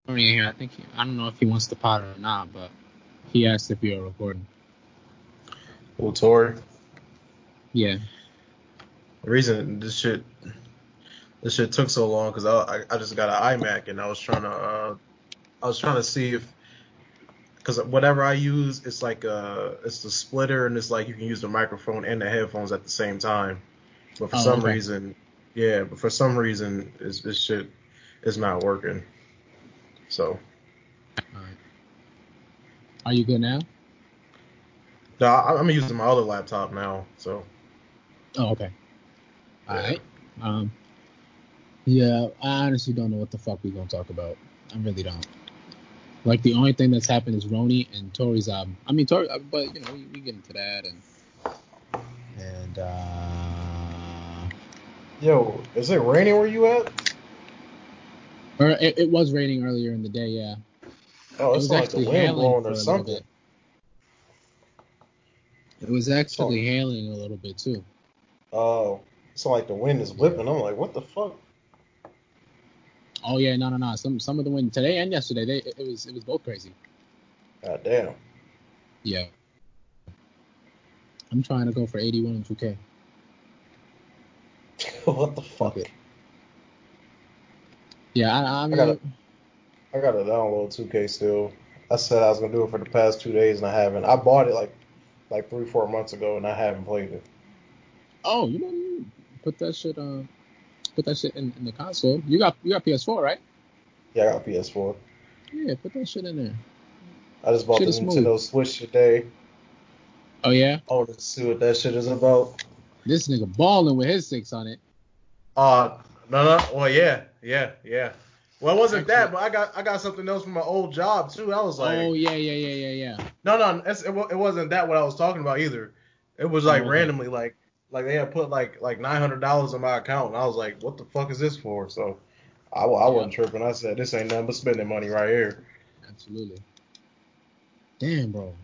here. I don't know if he wants to pot or not, but he asked if we are recording. Well, Tori. Yeah. The reason this shit took so long because I just got an iMac and I was trying to see if, because whatever I use, it's like it's the splitter and it's like you can use the microphone and the headphones at the same time. But for some reason, this shit is not working. So. All right. Are you good now? No, I'm using my other laptop now. So. Oh, okay. All Yeah. right. Yeah, I honestly don't know what the fuck we're gonna talk about. I really don't. Like, the only thing that's happened is Roni and Tori's album. I mean, Tori, but we get into that and Yo, is it raining where you at? or it was raining earlier in the day. Yeah. Oh, It was actually like the wind hailing blowing for or a little something. bit. It was actually hailing a little bit too. Oh, it's like the wind is whipping. I'm like, what the fuck? Oh yeah, no. Some of the wind today and yesterday, it was both crazy. God damn. Yeah. I'm trying to go for 81 in 2K. What the fuck? Okay. Yeah, I mean, I gotta download 2K still. I said I was gonna do it for the past 2 days and I haven't. I bought it like 3-4 months ago and I haven't played it. Oh, you put that shit in the console. You got PS4, right? Yeah, I got PS4. Yeah, put that shit in there. I just bought the Nintendo Switch today. Oh yeah? I want to see what that shit is about. This nigga balling with his 6 on it. No. Well, yeah. Well, it wasn't that, but I got something else from my old job too. I was like, oh yeah. No, it wasn't that what I was talking about either. It was like randomly, like they had put like $900 in my account, and I was like, what the fuck is this for? So I wasn't tripping. I said, this ain't nothing but spending money right here. Absolutely. Damn, bro.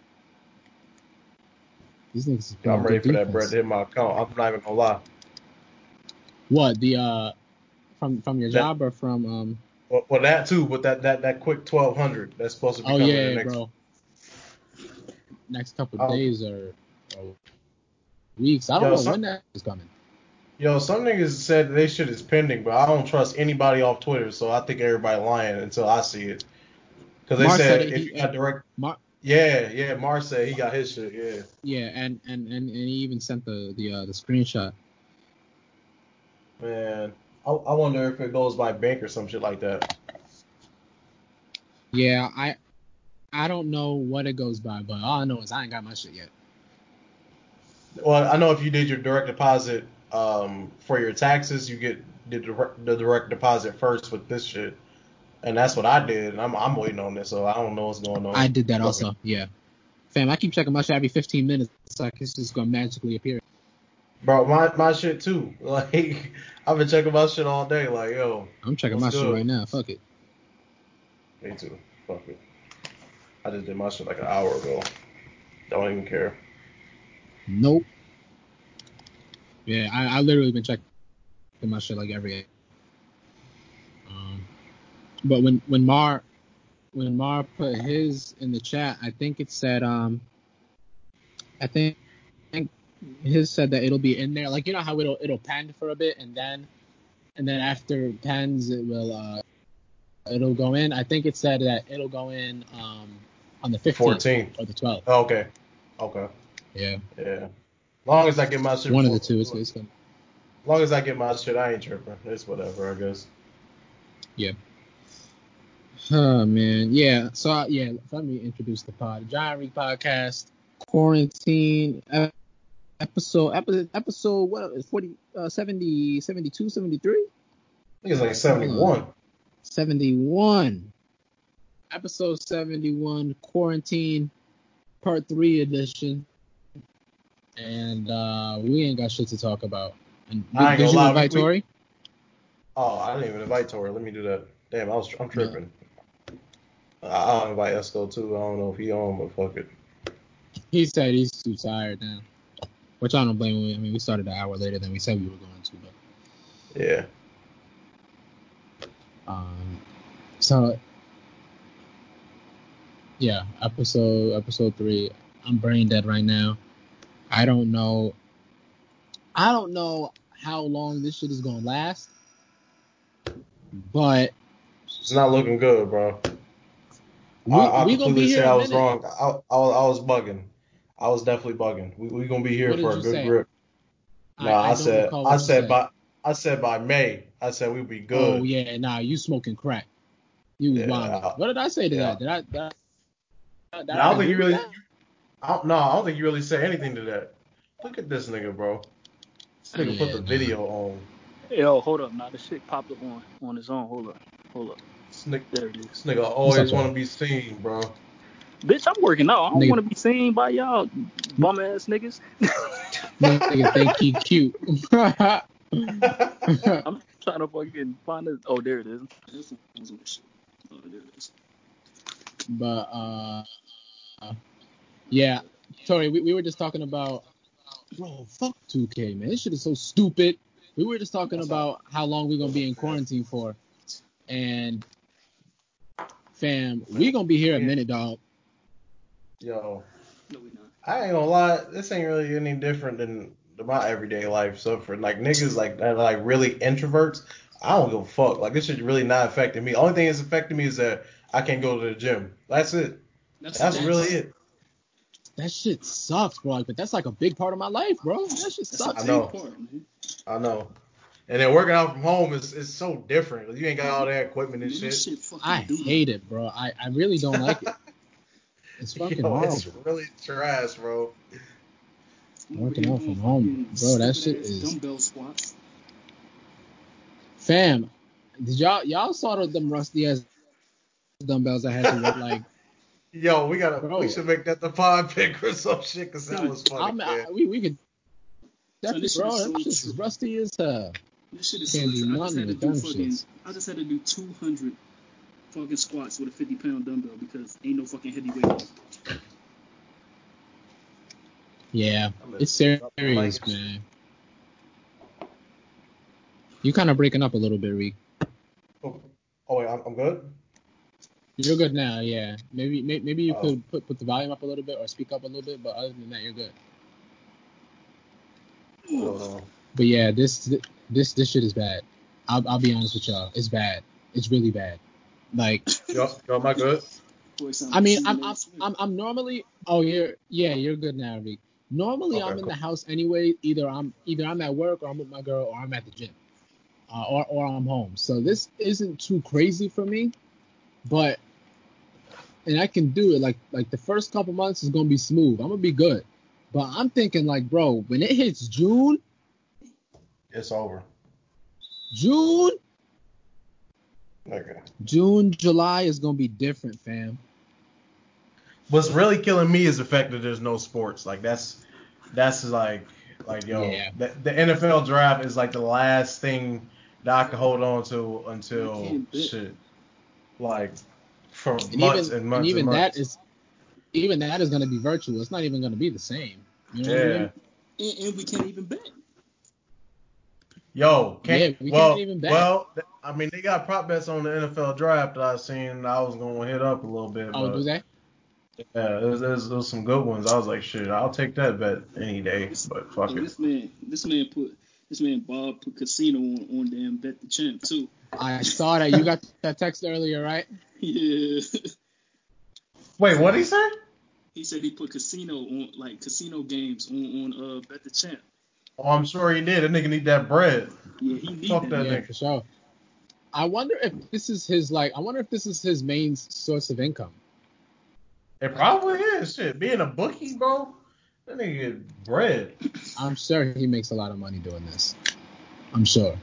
These niggas. I'm ready for that bread to hit my account. I'm not even gonna lie. What, the from your job or from Well, that too, but that quick 1,200 that's supposed to be coming in the next. Bro. Next couple of days or weeks. I don't know when that is coming. Yo, some niggas said this shit is pending, but I don't trust anybody off Twitter, so I think everybody lying until I see it. Because they said if you got direct. Yeah, Mars said he got his shit. Yeah. Yeah, and he even sent the screenshot. Man, I wonder if it goes by bank or some shit like that. Yeah, I don't know what it goes by, but all I know is I ain't got my shit yet. Well, I know if you did your direct deposit for your taxes, you get the direct deposit first with this shit, and that's what I did. And I'm waiting on this, so I don't know what's going on. I did that also. Yeah, fam, I keep checking my shit every 15 minutes. It's like it's just gonna magically appear. Bro, my shit too. Like, I've been checking my shit all day. Like, yo, I'm checking my shit right now. Fuck it. Me too. Fuck it. I just did my shit like an hour ago. Don't even care. Nope. Yeah, I literally been checking my shit like every day. But when Mar put his in the chat, I think it said I think his said that it'll be in there. Like, you know how it'll pen for a bit and then after it pens it will it'll go in. I think it said that it'll go in on the 15th or the 12th. Oh, okay. Yeah. Long as I get my shit. One of the two. It's good. Long as I get my shit, I ain't tripping. It's whatever, I guess. Yeah. Oh man, yeah. So let me introduce the pod. Giant Reek Podcast Quarantine episode what 40 70 72 73? I think it's like 71. 71. Episode 71 Quarantine Part 3 edition. And we ain't got shit to talk about. And did you invite Tori? Oh, I didn't even invite Tori. Let me do that. Damn, I'm tripping. I'll invite Esco too. I don't know if he on, but fuck it. He said he's too tired now. Which I don't blame him. I mean, we started an hour later than we said we were going to, but yeah. So Yeah, episode 3. I'm brain dead right now. I don't know how long this shit is gonna last, but It's not looking good, bro. I we gonna be completely say here a I was minute. wrong. I was bugging. I was definitely bugging. We gonna be here What did for a you good say? grip. No, I don't recall what you said. I said by May. I said we'd be Oh good. yeah, nah, you smoking crack. You was wilding. Yeah, What did I say to yeah. that? Did No, I I don't think agree you with really. that? I don't think you really say anything to that. Look at this nigga, bro. This nigga put Yeah, the nah. video on. Yo, hold up. Now this shit popped up on his own. Hold up. There it is. This nigga What's up, always want bro? to be seen, bro. Bitch, I'm working out. I don't Nigga, want to be seen by y'all bum ass niggas. nigga think he cute. I'm trying to fucking find it. Oh, there it is. Oh, there it is. But yeah, Tori, we were just talking about, bro, fuck 2K, man. This shit is so stupid. We were just talking about how long we gonna be in quarantine for, and fam, we gonna be here a minute, dog. Yo, No, we not. I ain't gonna lie. This ain't really any different than my everyday life. So for like niggas like that, like really introverts, I don't give a fuck. Like this shit really not affecting me. Only thing that's affecting me is that I can't go to the gym. That's it. That's really it. That shit sucks, bro. But that's like a big part of my life, bro. That shit sucks. I know. I know. And then working out from home is so different. You ain't got all that equipment and shit. I hate it, bro. I really don't like it. It's fucking Yo, horrible. it's really trash, bro. Working out from home, bro. That shit is dumbbell squats. Fam, did y'all saw them rusty ass dumbbells I had to work like? Yo, we should make that the pod pick or some shit because that was funny, man. We could. That's bro. That shit is rusty as hell. This shit is Can't do nothing with them shits. I just had to do 200 fucking squats with a 50-pound dumbbell because ain't no fucking heavyweight. Yeah, it's serious, man. You kind of breaking up a little bit, Reek. Oh wait, I'm good. You're good now, yeah. Maybe you could put the volume up a little bit or speak up a little bit, but other than that, you're good. But yeah, this shit is bad. I'll be honest with y'all, it's bad. It's really bad. Like, yo, am I good? I mean, I'm normally. Oh, you're good now, Reek. Normally, okay, I'm in the house anyway. Either I'm at work or I'm with my girl or I'm at the gym, or I'm home. So this isn't too crazy for me, but and I can do it. Like the first couple months is gonna be smooth. I'm gonna be good, but I'm thinking like, bro, when it hits June, it's over. June. Okay. June, July is gonna be different, fam. What's really killing me is the fact that there's no sports. Like that's like yo, Yeah. the NFL draft is like the last thing that I can hold on to until shit, like for months and months and months. Even that is gonna be virtual. It's not even gonna be the same. You know what I mean? And we can't even bet. Yo, can't even bet. Well, I mean, they got prop bets on the NFL draft that I seen. I was gonna hit up a little bit. Oh, but do they? Yeah, there's some good ones. I was like, shit, I'll take that bet any day. But fuck it. This man Bob put casino on damn Bet the Champ too. I saw that. You got that text earlier, right? Yeah. Wait, what'd he say? He said he put casino games on Bet the Champ. Oh, I'm sure he did. That nigga need that bread. Yeah, he need Fuck that yeah, nigga. for sure. I wonder if this is his main source of income. It probably is. Shit, being a bookie, bro, that nigga get bread. I'm sure he makes a lot of money doing this. I'm sure.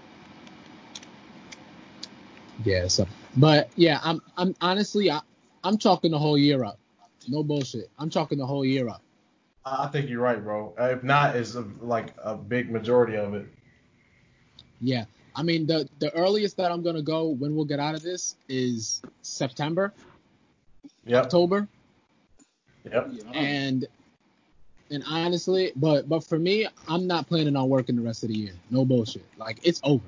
Yeah. So, but yeah, I'm honestly, I'm chalking the whole year up. No bullshit. I'm chalking the whole year up. I think you're right, bro. If not, it's like a big majority of it. Yeah. I mean, the earliest that I'm gonna go when we'll get out of this is September, October. Yep. And honestly, but for me, I'm not planning on working the rest of the year. No bullshit. Like, it's over.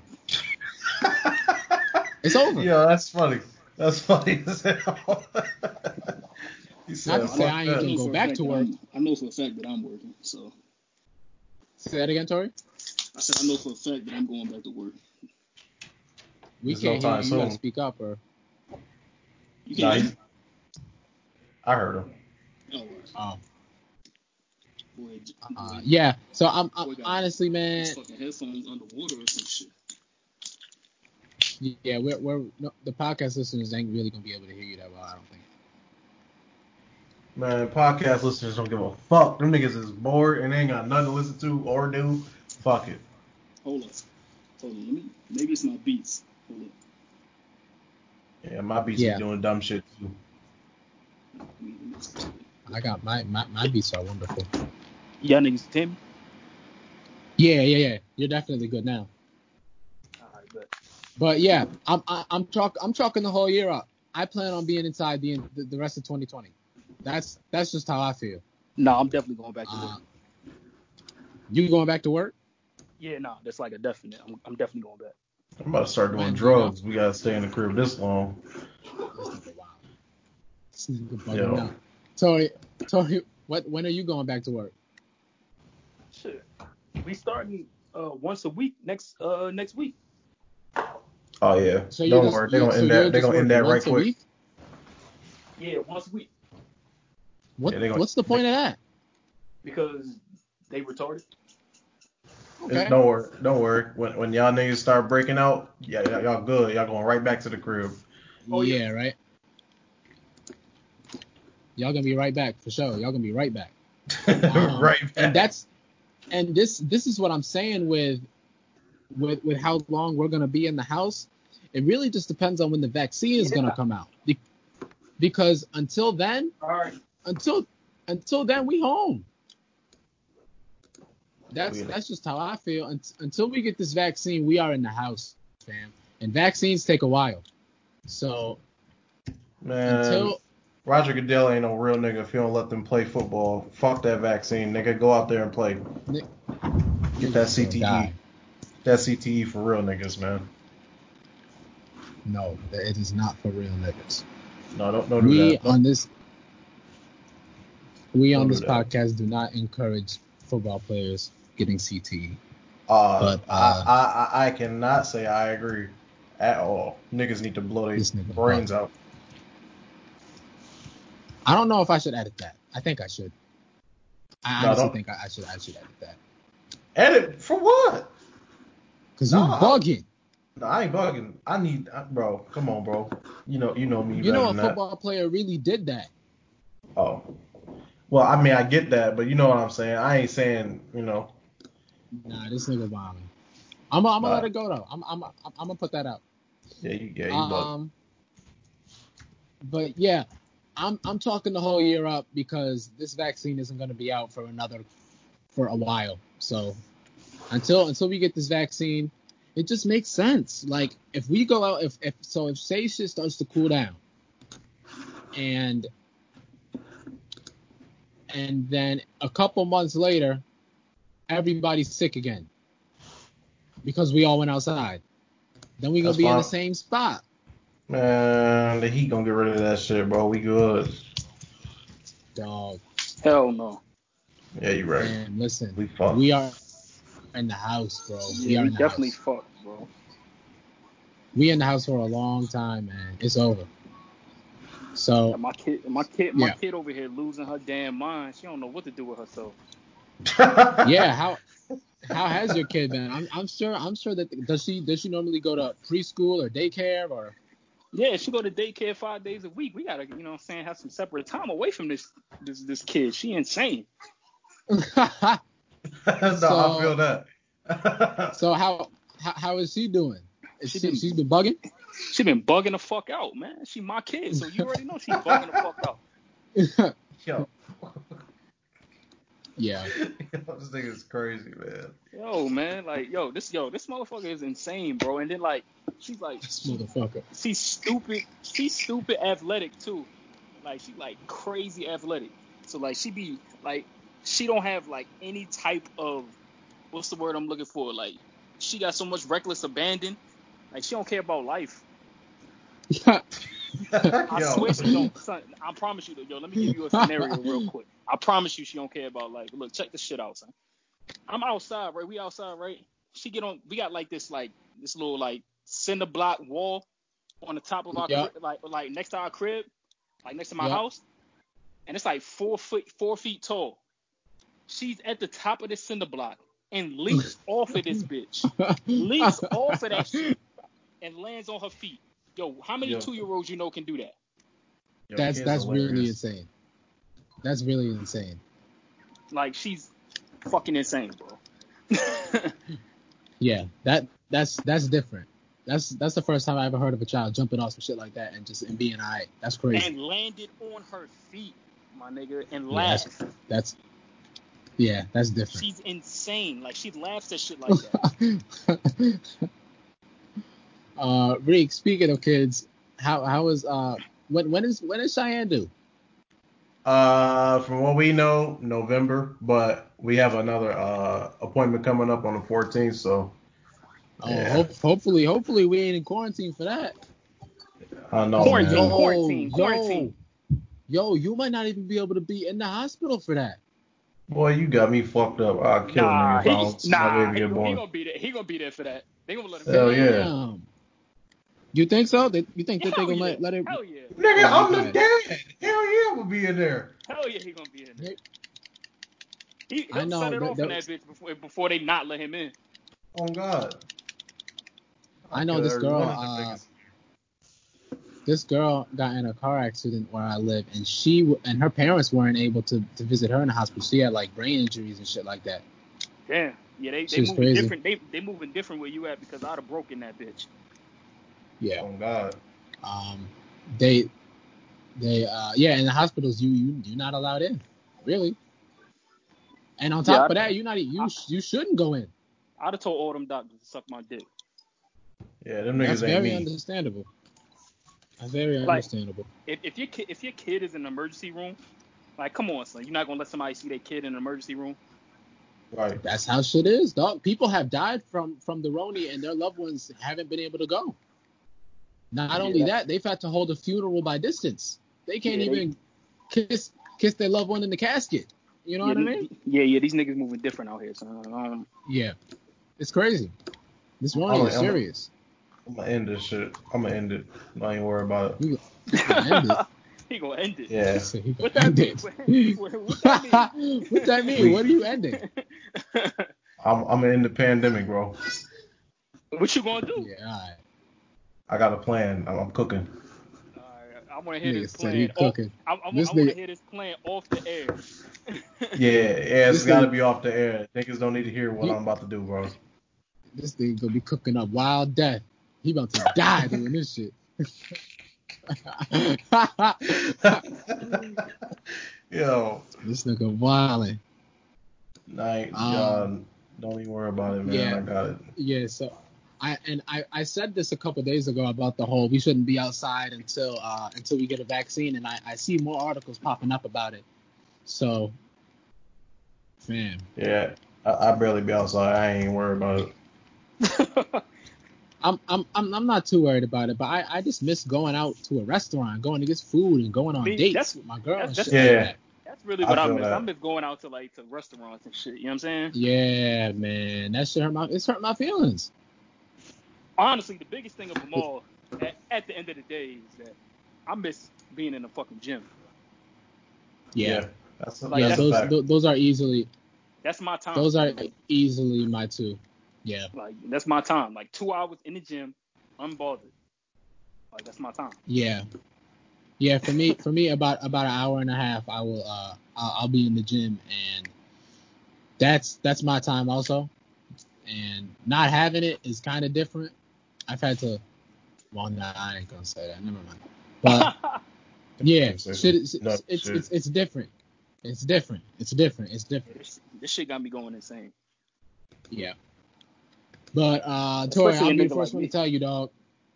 It's over. Yeah, that's funny. That's funny. He Not said, to say "Fuck I ain't I that." gonna know go for a back fact to that work. I know for a fact that I'm working. So Say that again, Tori. I said I know for a fact that I'm going back to work. We There's can't no hear time you. You gotta soon. speak up, or You Nah, can't hear me? I heard him. Oh, all right. oh, Boy, yeah. So I'm boy got honestly, man. his fucking headphones underwater or some shit. Yeah, we're no, the podcast listeners ain't really gonna be able to hear you that well. I don't think. Man, podcast listeners don't give a fuck. Them niggas is bored and they ain't got nothing to listen to or do. Fuck it. Hold on. Let me. Maybe it's my beats. Hold on. Yeah, my beats Yeah. is doing dumb shit too. Let me listen to it. I got my beats are wonderful. Y'all niggas hear me? Yeah. You're definitely good now. Alright, bet. But yeah, I'm chalking the whole year up. I plan on being inside the rest of 2020. That's just how I feel. Nah, I'm definitely going back to work. You going back to work? Yeah, nah, that's like a definite. I'm definitely going back. I'm about to start doing When, drugs. We gotta stay in the crib this long. This nigga bugging Yo. out. Tori, when are you going back to work? Shit, we starting once a week next week. Oh yeah. So Don't worry. They're gonna end that. They're gonna end that right quick. Week? Yeah, once a week What's the point of that? because they retarded. Okay. Don't worry. When y'all niggas start breaking out, yeah, y'all good. Y'all going right back to the crib. Oh, yeah. Right. Y'all gonna be right back for sure. Y'all gonna be right back. Right back. And this is what I'm saying with how long we're gonna be in the house. It really just depends on when the vaccine is gonna come out. Because until then, All right. until then, we home. That's just how I feel. Until we get this vaccine, we are in the house, fam. And vaccines take a while. So Man, Roger Goodell ain't no real nigga if he don't let them play football. Fuck that vaccine, nigga. Go out there and play. Get that CTE. That CTE for real niggas, man. No, it is not for real niggas. No, don't do that. We on this podcast do not encourage football players getting CTE. But I cannot say I agree at all. Niggas need to blow their brains out. I don't know if I should edit that. I think I should. I honestly think I should edit that. Edit for what? Because you bugging. No, I ain't bugging. Bro, come on, bro. You know me. You know a football player really did that. Oh. Well, I mean, I get that, but you know what I'm saying. I ain't saying, Nah, this nigga bombing. I'm gonna let it go though. I'm gonna put that out. Yeah, you bug. But yeah, I'm talking the whole year up because this vaccine isn't gonna be out for a while. So until we get this vaccine, it just makes sense. Like if we go out, if say shit starts to cool down, and then a couple months later, everybody's sick again because we all went outside. Then we gonna be in the same spot. Man, the Heat gonna get rid of that shit, bro. We good. Dog. Hell no. Yeah, you right. Man, listen, We are in the house, bro. Yeah, we are in the definitely house. fucked, bro. We in the house for a long time, man. It's over. So and my kid over here losing her damn mind. She don't know what to do with herself. Yeah, how has your kid been? I'm sure that does she normally go to preschool or daycare or? Yeah, she go to daycare 5 days a week. We gotta, have some separate time away from this kid. She insane. No, I feel that. So how is she doing? She's been bugging? She been bugging the fuck out, man. She my kid, so you already know she bugging the fuck out. Yo. Yeah. This thing is crazy, man. Yo, man, like, this motherfucker is insane, bro. And then like, she's like, this motherfucker. She's stupid athletic too. Like she like crazy athletic. So like she don't have like any type of, what's the word I'm looking for? Like she got so much reckless abandon. Like she don't care about life. I Yo. swear she don't. Son, I promise you. Yo, let me give you a scenario real quick. I promise you she don't care about life. Look, check this shit out, son. I'm outside, right? We outside, right? She get on. We got this little cinder block wall on the top of our Yeah. crib, like next to our crib, like next to my Yeah. house, and it's like 4 feet tall. She's at the top of this cinder block and leaps off of this bitch, leaps off of that shit, and lands on her feet. Yo, how many 2-year-olds you know can do that? Yo, That's kid's really hilarious. insane. That's really insane. Like, she's fucking insane, bro. Yeah, that's different. That's the first time I ever heard of a child jumping off some shit like that and being alright. That's crazy. And landed on her feet, my nigga, and Yeah, laughed. that's different. She's insane. Like, she laughs at shit like that. Reek, speaking of kids, how is when is Cheyenne due? From what we know, November, but we have another appointment coming up on the 14th, so. Yeah. Hopefully we ain't in quarantine for that. I know, Quarantine. Yo, you might not even be able to be in the hospital for that. Boy, you got me fucked up. I'll kill a nigga if I don't see my baby get born. He gonna be there. He gonna be there for that. They gonna let him. Hell yeah. Damn. You think so? You think that they gonna let it? Hell yeah. Nigga, Oh, I'm the okay. dad. Hell yeah, we'll be in there. Hell yeah, he gonna be in there. I He'll know set it off in that that bitch before they not let him in. Oh God. I know this girl. This girl got in a car accident where I live, and she and her parents weren't able to visit her in the hospital. She had like brain injuries and shit like that. Damn. Yeah, they moving crazy. different. They moving different where you at because I'd have broken that bitch. Yeah. Oh God. They in the hospitals you're not allowed in, really. And on top of that, you shouldn't go in. I'd have told all them doctors to suck my dick. Yeah, them niggas That's ain't very me. understandable. That's very understandable. If your kid is in the emergency room, like, come on, son, you're not gonna let somebody see their kid in the emergency room. Right. That's how shit is, dog. People have died from the Roni, and their loved ones haven't been able to go. Not only that, they've had to hold a funeral by distance. They can't even kiss their loved one in the casket. You know what I mean? Yeah, these niggas moving different out here, son. Yeah, it's crazy. This Roni is serious. I'm gonna end this shit. I'm gonna end it. I ain't worried about it. You gonna end it. He gonna end it. Yeah. What that mean? What that mean? What that mean? What are you ending? I'm gonna end the pandemic, bro. What you gonna do? Yeah, all right. I got a plan. I'm cooking. I want to hear this plan. He cooking. I want to hear this plan off the air. Yeah, it's got to be off the air. Niggas don't need to hear what I'm about to do, bro. This thing gonna be cooking up wild death. He about to die doing this shit. Yo. This nigga wildin'. Don't even worry about it, man. Yeah, I got it. Yeah, so I said this a couple days ago about the whole we shouldn't be outside until we get a vaccine, and I see more articles popping up about it. So, man. Yeah, I barely be outside. I ain't worried about it. I'm not too worried about it, but I just miss going out to a restaurant, going to get food, and going on dates with my girl and shit like that. That's really what I miss. I miss going out to restaurants and shit. You know what I'm saying? Yeah, man, that shit hurt my feelings. Honestly, the biggest thing of them all, at the end of the day, is that I miss being in a fucking gym. Yeah, that's a fact. Those are easily. That's my time. Those are easily my two. Yeah. Like, that's my time. Like, 2 hours in the gym, unbothered. Like, that's my time. Yeah. Yeah, for me about an hour and a half I'll be in the gym, and that's my time also. And not having it is kind of different. I've had to I ain't gonna say that. Never mind. But yeah, it's different. It's different. This shit got me going insane. Yeah. But Tori, I'll be the first one to tell you, dog.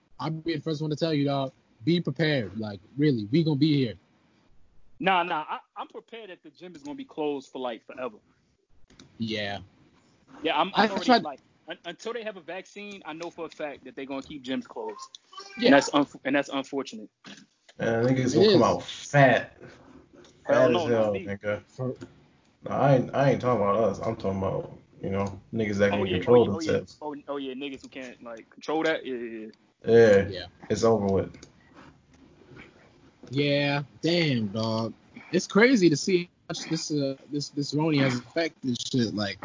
Be prepared. Like, really, we gonna be here. Nah. I'm prepared that the gym is gonna be closed for like forever. Yeah. Yeah, I'm already until they have a vaccine, I know for a fact that they're gonna keep gyms closed. Yeah. And that's unfortunate. Man, niggas It gonna come is. out fat. Hell Fat as no, not hell, me. nigga. For, No, I ain't talking about us. I'm talking about, niggas that Oh can yeah, control themselves. oh yeah, niggas who can't like control that. Yeah. Yeah, yeah. it's over with. Yeah. Damn, dog. It's crazy to see how much this Roni has affected shit. Like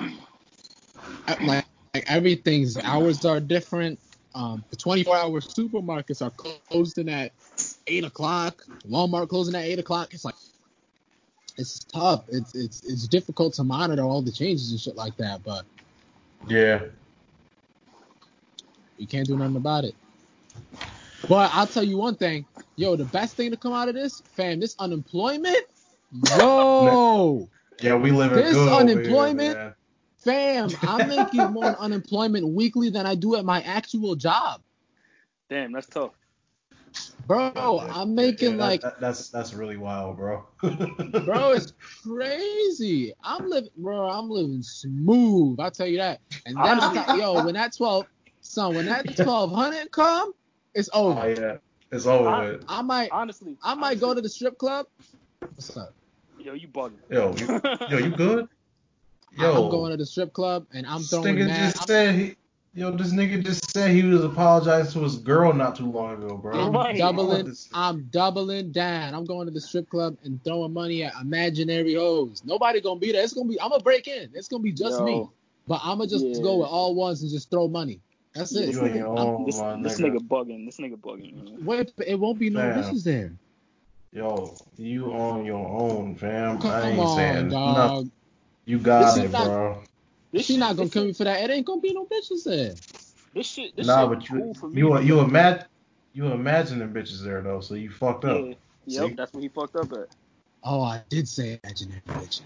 everything's hours are different. The 24-hour supermarkets are closing at 8 o'clock. Walmart closing at 8 o'clock. It's like it's tough. It's difficult to monitor all the changes and shit like that. But Yeah. you can't do nothing about it. But I'll tell you one thing, yo, the best thing to come out of this, fam, this unemployment, yo, Yeah, we living this good over here, unemployment, man. fam, I'm making more unemployment weekly than I do at my actual job. Damn, that's tough. Bro, Yeah, I'm making that's really wild, bro. bro, it's crazy. I'm living smooth. I'll tell you that. And then on top, yo, when that 1200 come, it's over. Oh yeah, it's over with. I might Honestly, go to the strip club. What's up? Yo, you bugging. Yo, you good? I'm going to the strip club and I'm This throwing nigga mad. this nigga just said he was apologizing to his girl not too long ago, bro. I'm Right. doubling down. I'm going to the strip club and throwing money at imaginary hoes. Nobody gonna be there. I'm gonna break in. It's gonna be just me. But I'm gonna just go with all ones and just throw money. That's it. You on your own, my This nigga. nigga bugging. This nigga bugging. Man. Wait, it won't be no Fam. bitches there. Yo, you on your own, fam. Come I ain't on, saying dog. nothing. You got This it, is not- bro. She not gonna kill me for that. It ain't gonna be no bitches there. This shit But cool for me. you because- imagining bitches there though, so you fucked up. Yeah. See? Yep, that's what he fucked up at. Oh, I did say imaginary bitches.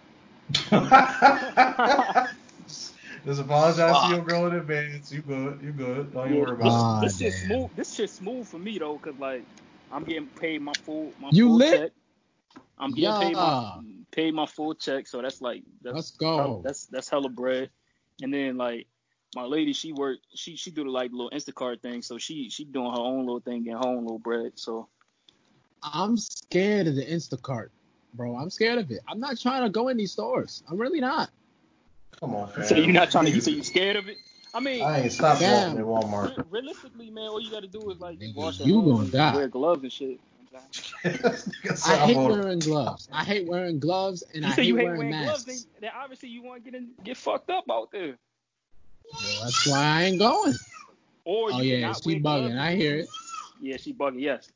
Just apologize to your girl in advance. You good. Don't even worry about This shit damn. smooth. This shit smooth for me though, cause like I'm getting paid my full You full lit? check. I'm getting Yeah. paid my full check, so that's like Let's go. That's hella bread. And then like my lady, she do the like little Instacart thing, so she doing her own little thing, getting her own little bread. So I'm scared of the Instacart, bro. I'm scared of it. I'm not trying to go in these stores. I'm really not. Come on, fam. so you're not trying to. You say you scared of it? I mean, I ain't stopped Fam. walking at Walmart. realistically, man, all you gotta do is like Nigga, wash your you hands gonna and die. wear gloves and shit. I hate wearing gloves. I hate wearing gloves, and You I say you hate hate wearing wearing gloves, masks. then obviously you want to get fucked up out there. Well, that's why I ain't going. Or Oh you yeah, cannot she wear gloves. bugging. I hear it. Yeah, she bugging. Yes.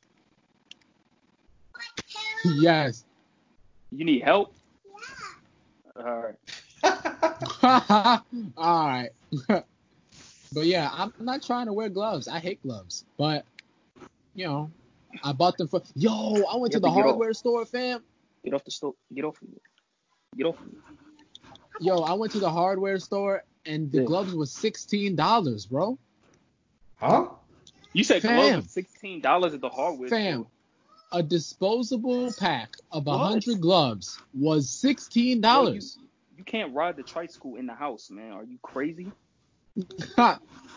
Yes. You need help? All right. All right. But yeah, I'm not trying to wear gloves. I hate gloves. But I bought them for. Yo, I went to the hardware store, fam. Get off the stove. Get off. Get off. Yo, I went to the hardware store and the gloves was $16, bro. Huh? You said Fam. gloves was $16 at the hardware Fam, store. a disposable pack of What? 100 gloves was $16. Yo, you can't ride the tricycle in the house, man. Are you crazy? but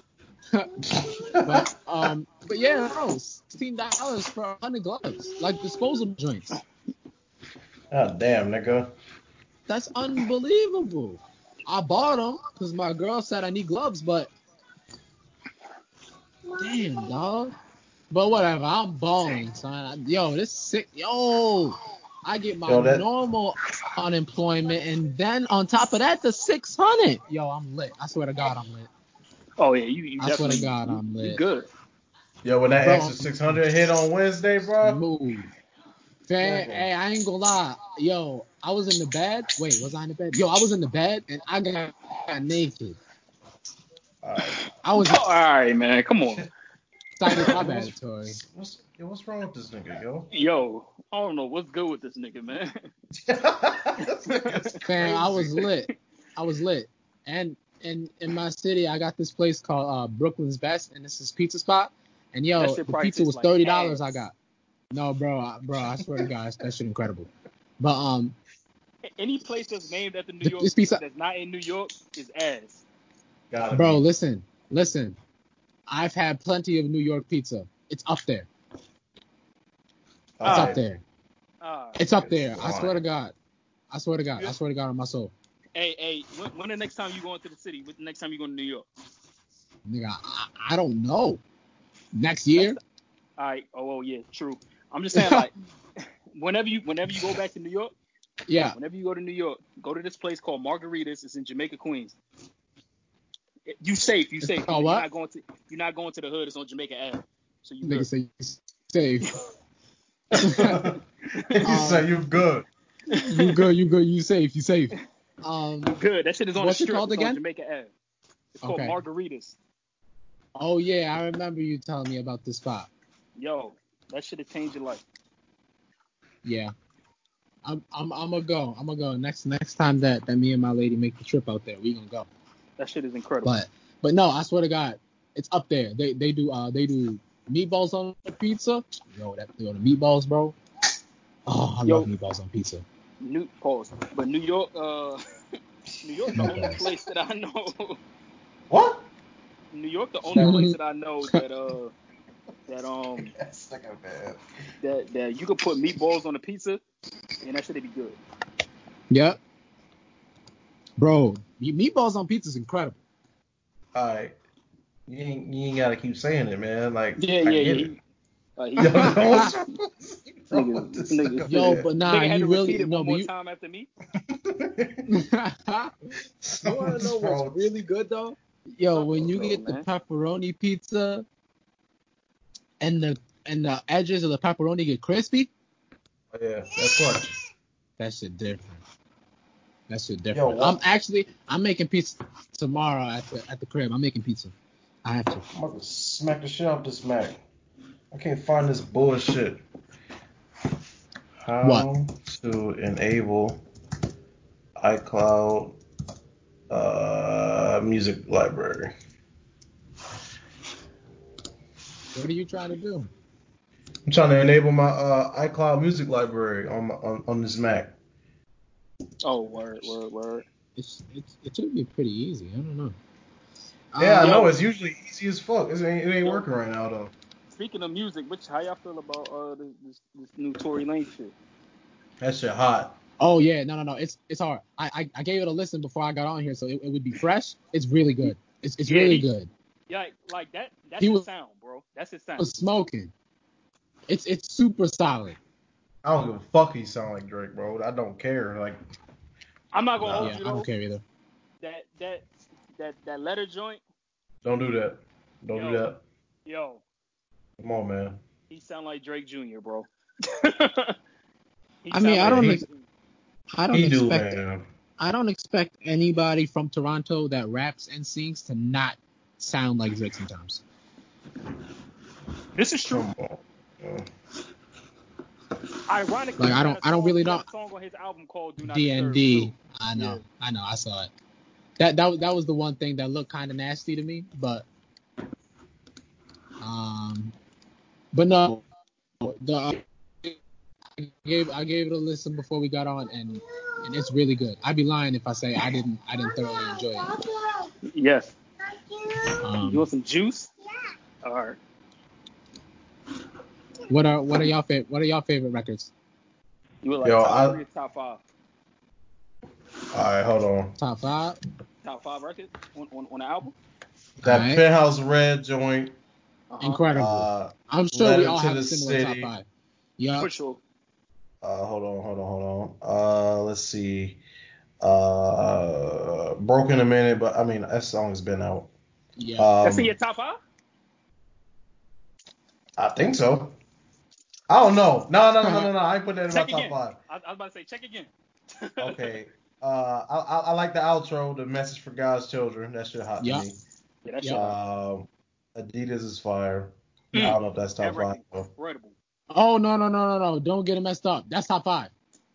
yeah, bro, $16 for 100 gloves, like disposable joints. God damn, nigga. That's unbelievable. I bought them because my girl said I need gloves, but damn, dog. But whatever, I'm balling, son. Yo, this sick. Yo, I get my normal unemployment, and then on top of that, the 600. Yo, I'm lit. I swear to God, I'm lit. Oh yeah, you I swear to God, I'm lit. You good. Yo, when that extra 600 hit on Wednesday, bro. Move. Fam, hey, I ain't gonna lie. Yo, I was in the bed. Wait, was I in the bed? Yo, I was in the bed and I got naked. All right, man. Come on. My bad, Tori. What's wrong with this nigga, yo? Yo, I don't know what's good with this nigga, man. Fam, I was lit. And in my city, I got this place called Brooklyn's Best, and this is pizza spot. And yo, the pizza was $30. I got. No, bro, I swear to God, that shit incredible. But any place that's named after New York pizza that's not in New York is ass. Bro, listen. I've had plenty of New York pizza. It's up there. It's up there. It's up there. It's I swear to fine. God. I swear to God. Yeah. I swear to God on my soul. Hey, when the next time you go into the city? When the next time you go to New York? Nigga, I don't know. Next year? All right. Oh, yeah, true. I'm just saying, like, whenever you go back to New York, Yeah. whenever you go to New York, go to this place called Margaritas. It's in Jamaica, Queens. You safe. called what? You're not going to the hood. It's on Jamaica Ave. So you Nigga good. say safe. You say you good. You good. You safe. You safe. You good. That shit is on the What's it strip. called It's again? on Jamaica Ave. It's called Okay. Margaritas. Oh yeah, I remember you telling me about this spot. Yo, that should have changed your life. Yeah. I'm gonna go. I'm gonna go next time that me and my lady make the trip out there. We gonna go. That shit is incredible. But no, I swear to God, it's up there. They do meatballs on the pizza. The meatballs, bro. Oh, I love meatballs on pizza. But New York, New York, the only place that I know. What? New York, the only place that I know that you could put meatballs on a pizza and that should be good. Yep. Bro, meatballs on pizza is incredible. All right. You ain't gotta keep saying it, man. Like, Yeah. I get it. Yo, but nah, nigga had you to really repeat it no, one but more you. time after me. You wanna know what's really good though? Yo, when you get the pepperoni pizza and the edges of the pepperoni get crispy. Oh, yeah, that's clutch. That shit different. Yo, I'm making pizza tomorrow at the crib. I'm making pizza. I have to. I'm about to smack the shit out this Mac. I can't find this bullshit. How to enable iCloud music library. What are you trying to do? I'm trying to enable my iCloud music library on this Mac. Oh, word. It should be pretty easy. I don't know. Yeah, I know. It's usually easy as fuck. It ain't working right now though. Speaking of music, how y'all feel about this new Tory Lanez shit? That shit hot. Oh yeah, no. It's hard. I gave it a listen before I got on here, so it would be fresh. It's really good. It's really good. Yeah, like that. That's his sound, bro. That's his sound. Was smoking. It's super solid. I don't give a fuck. He sound like Drake, bro. I don't care. Like, I'm not gonna hold you though. I don't care either. That letter joint. Don't do that. Don't do that. Yo. Come on, man. He sound like Drake Jr., bro. I mean, I don't expect anybody from Toronto that raps and sings to not sound like Drake sometimes. This is true. Ironically, like I don't really know. A song on his album called "Do Not DND. Disturb." I know. I saw it. That was the one thing that looked kind of nasty to me, but no. I gave it a listen before we got on, and it's really good. I'd be lying if I say I didn't thoroughly enjoy it. Yes. You want some juice? Yeah. All right. What are y'all favorite records? You were like top 3 or top 5? All right, hold on. Top 5? Top 5 records on the album? That Penthouse Red joint. Incredible. I'm sure we all have a similar top 5. Yeah. For sure. Hold on. Let's see. Broken a Minute, but I mean that song's been out. Yeah. That's in your top 5? I think so. I don't know. No. I ain't put that in my top 5. I was about to say, check again. Okay. I like the outro, the Message for God's Children. That shit hot to me. Yeah, that shit hot. Adidas is fire. I don't know if that's top 5. Incredible. Oh no! Don't get it messed up. That's top 5.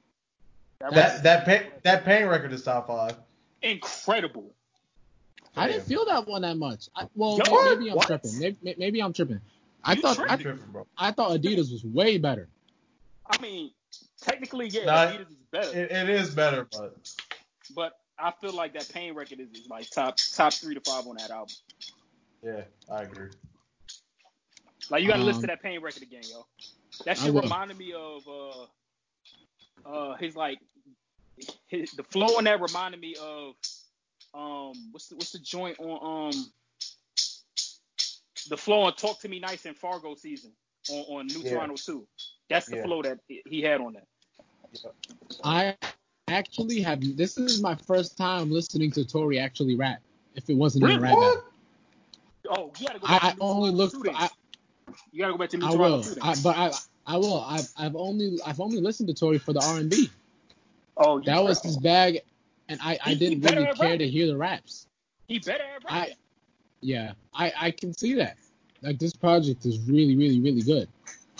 That Pain record is top 5. Incredible. I didn't feel that one that much. Maybe I'm tripping. Maybe I'm tripping. I thought Adidas was way better. I mean, technically, Adidas is better. It is better, but I feel like that Pain record is like top 3 to 5 on that album. Yeah, I agree. Like you gotta listen to that Pain record again, yo. That I shit will. reminded me of his the flow on that reminded me of what's the joint on the flow on Talk to Me Nice in Fargo season on New Toronto 2. That's the flow that he had on that. I actually have. This is my first time listening to Tory actually rap. If it wasn't in a rap battle. Oh, you gotta go back to New only Toronto look. 2 then. You gotta go back to New I Toronto will. 2 then. I will. I've only listened to Tory for the R&B. Oh, that was his bag, and I didn't really care to hear the raps. He better at rapping. I can see that. Like, this project is really, really, really good.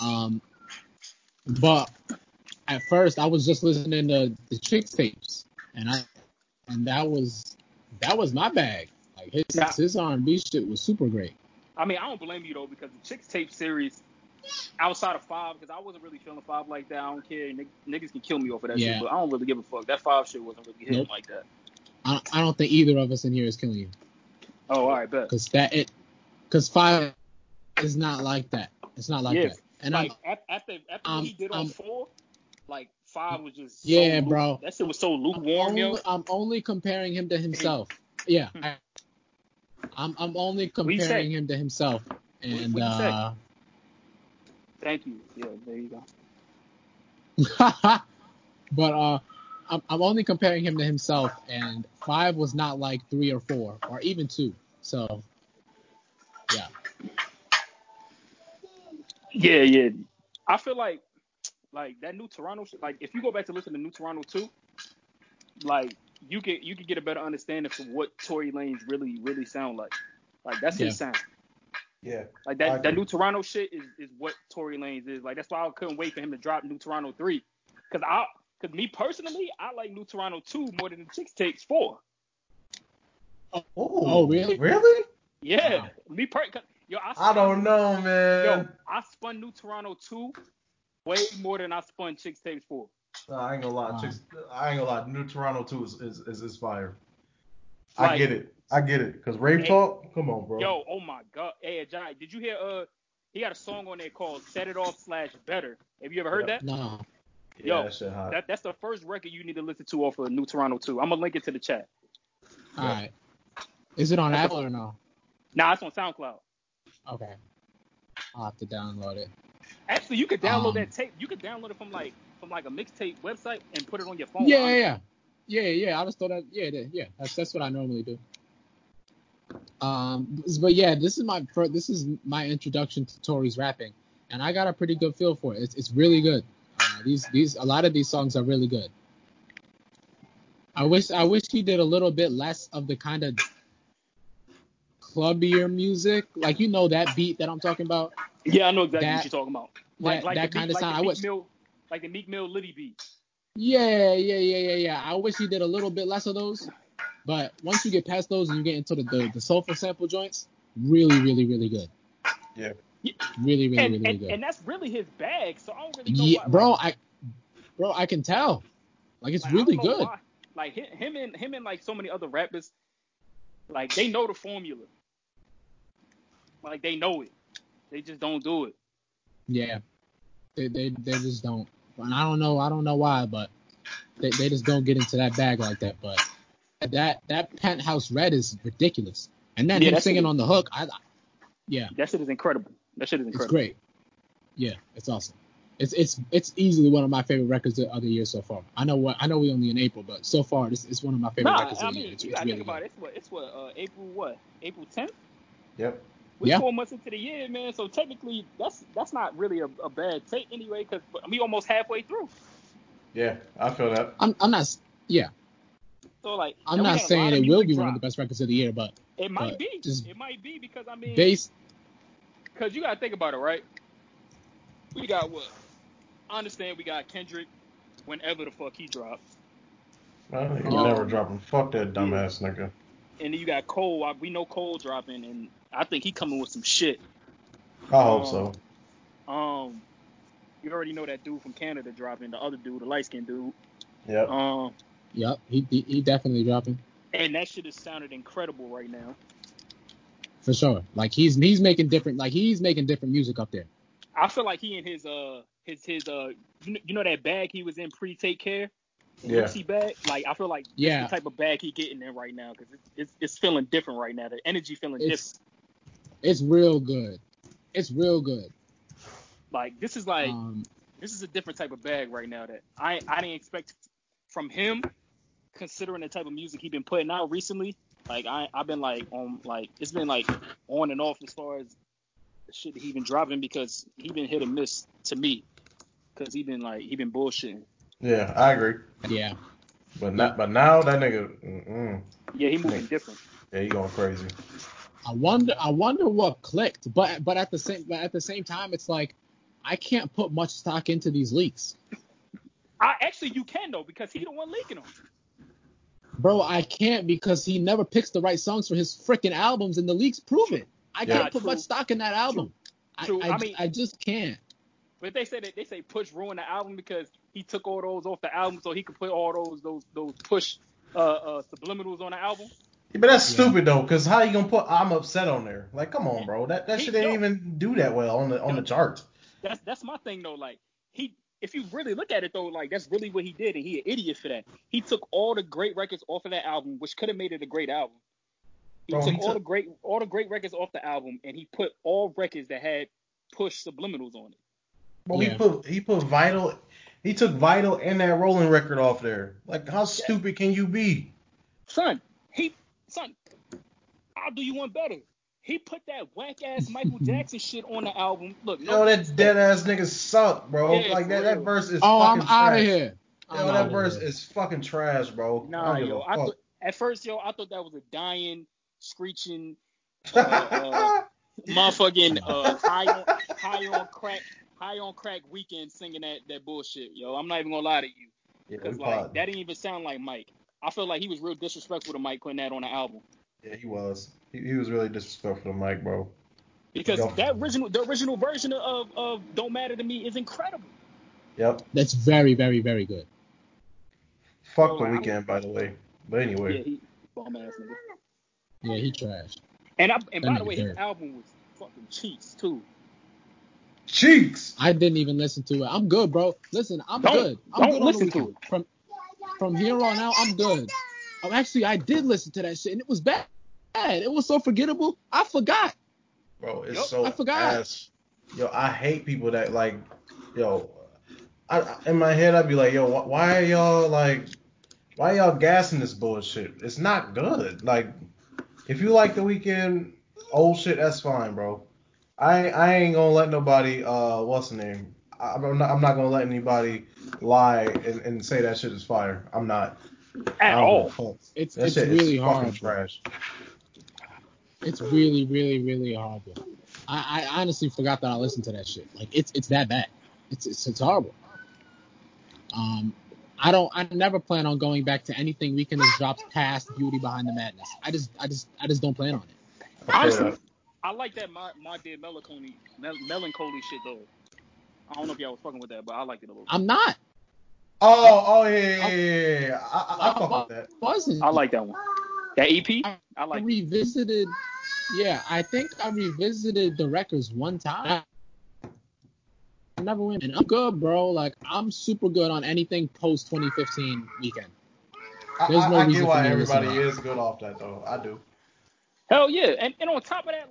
But at first I was just listening to the Chicks tapes, and that was my bag. Like, his R&B shit was super great. I mean, I don't blame you though, because the Chicks tape series, outside of 5, because I wasn't really feeling 5 like that. I don't care. Niggas can kill me off of that shit, but I don't really give a fuck. That 5 shit wasn't really hitting like that. I don't think either of us in here is killing you. Oh, all right, bet. Because 5 is not like that. It's not like that. And like after what he did on 4, like 5 was just bro. That shit was so lukewarm, I'm only comparing him to himself. Yeah. I'm only comparing him to himself. And what you say? Thank you. Yeah, there you go. But I'm only comparing him to himself, and 5 was not like 3 or 4 or even 2. So yeah. Yeah. I feel like that New Toronto shit, like if you go back to listen to New Toronto 2, like you could get a better understanding for what Tory Lanez really sound like. Like, that's his sound. Yeah. Like that New Toronto shit is what Tory Lanez is. Like, that's why I couldn't wait for him to drop New Toronto 3. Cause me personally, I like New Toronto 2 more than the Chicks tapes 4. Oh, really? Really? Yeah. Wow. Me I don't know, man. I spun New Toronto 2 way more than I spun Chicks tapes 4. I ain't gonna lie. I ain't gonna lie. New Toronto 2 is fire. Like, I get it. Because Rave Talk, come on, bro. Yo, oh my God. Hey, Johnny, did you hear, he got a song on there called Set It Off/Better. Have you ever heard that? No. Yo, that shit hot. That's the first record you need to listen to off of New Toronto 2. I'm going to link it to the chat. All right. Is it on Apple or no? Nah, it's on SoundCloud. Okay. I'll have to download it. Actually, you could download that tape. You could download it from like a mixtape website and put it on your phone. Yeah. I just thought that. Yeah. That's what I normally do. But yeah, this is my introduction to Tory's rapping, and I got a pretty good feel for it. It's really good. A lot of these songs are really good. I wish he did a little bit less of the kind of clubbier music, like, that beat that I'm talking about. Yeah, I know exactly what you're talking about. Like that kind of sound. Like the Meek Mill Liddy beat. Yeah. I wish he did a little bit less of those. But once you get past those and you get into the soulful sample joints, really, really, really good. Yeah. Really, really, really, really good. And that's really his bag, so I don't really know why. Bro, I can tell. Like, it's like, really I don't know good. Why. Like, him and like so many other rappers, like, they know the formula. Like, they know it. They just don't do it. Yeah. They just don't. And I don't know why, but they just don't get into that bag like that. But that Penthouse Red is ridiculous. And then him singing on the hook, that shit is incredible. It's great. Yeah, it's awesome. It's easily one of my favorite records of the year so far. I know we only in April, but so far it's one of my favorite records of the year. It's you gotta really think about good. it. It's April 10th? Yep. We're 4 months into the year, man. So technically, that's not really a bad take anyway, because we almost halfway through. Yeah, I feel that. I'm not. Yeah. So, like, I'm not saying it will be one of the best records of the year, but it might be. Just it might be because because you gotta think about it, right? We got what? I understand we got Kendrick whenever the fuck he drops. He's never dropping. Fuck that dumbass nigga. And then you got Cole. We know Cole dropping, and I think he coming with some shit. I hope so. You already know that dude from Canada dropping. The other dude, the light skinned dude. Yep. Yep. He definitely dropping. And that shit has sounded incredible right now. For sure. Like, he's making different music up there. I feel like he in his you know that bag he was in pre-take care, Yeah. Lucy bag. Like I feel like Yeah. that's the type of bag he getting in right now because it's feeling different right now. The energy feeling different. It's real good. It's real good. Like this is a different type of bag right now that I didn't expect from him, considering the type of music he been putting out recently. Like I've been like on like it's been like on and off as far as the shit that he been dropping because he been hit or miss to me because he been bullshitting. Yeah, I agree. Yeah. But now that nigga. Yeah, he moving different. Yeah, he going crazy. I wonder what clicked, but at the same time, it's like I can't put much stock into these leaks. You can though because he the one leaking them. Bro, I can't because he never picks the right songs for his freaking albums, and the leaks prove it. I can't put much stock in that album. True. I just can't. But they say Push ruined the album because he took all those off the album so he could put all those Push subliminals on the album. Yeah, but that's stupid though, cause how you gonna put "I'm Upset" on there? Like, come on, bro. That shit didn't even do that well on the charts. That's my thing though. Like if you really look at it though, like that's really what he did, and he an idiot for that. He took all the great records off of that album, which could have made it a great album. He took all the great records off the album, and he put all records that had Push subliminals on it. Well, he put Vital. He took Vital and that Rolling record off there. Like, how stupid can you be? Son, I'll do you one better. He put that whack ass Michael Jackson shit on the album. Look, that dead ass nigga suck, bro. Yeah, like that verse is I'm fucking trash. out of here. That verse is fucking trash, bro. Nah, yo, I thought that was a dying, screeching, motherfucking high on crack Weekend singing that bullshit, yo. I'm not even gonna lie to you, because that didn't even sound like Mike. I feel like he was real disrespectful to Mike putting that on the album. Yeah, he was. He was really disrespectful to Mike, bro. Because the original version of Don't Matter to Me is incredible. Yep. That's very, very, very good. Fuck the Weekend, by the way. But anyway. Yeah, he bum ass nigga. Yeah, he trash. And by the way, his album was fucking cheeks too. Cheeks. I didn't even listen to it. I'm good, bro. Listen, I'm good. I'm good listen to it. From here on out, I'm good. Actually, I did listen to that shit, and it was bad. It was so forgettable. I forgot. Bro, it's I forgot. ass. Yo, I hate people that like, yo. In my head, I'd be like, yo, why are y'all gassing this bullshit? It's not good. Like, if you like The Weeknd, old shit, that's fine, bro. I ain't gonna let nobody, what's the name? I'm not gonna let anybody lie and say that shit is fire. I'm not. At all. It's really horrible. Trash. It's really, really, really horrible. I honestly forgot that I listened to that shit. Like, it's that bad. It's horrible. I never plan on going back to anything Weeknd has dropped past Beauty Behind the Madness. I just don't plan on it. Honestly, I like that My Dear Melancholy shit though. I don't know if y'all was fucking with that, but I liked it a little. I'm not. Oh yeah. I fuck with that. Wasn't. I like that one. That EP? I like. I revisited. Yeah, I think I revisited the records one time. I never went, and I'm good, bro. Like, I'm super good on anything post 2015 Weeknd. There's no I reason get why for me to everybody listen to is good off that though. I do. Hell yeah, and on top of that,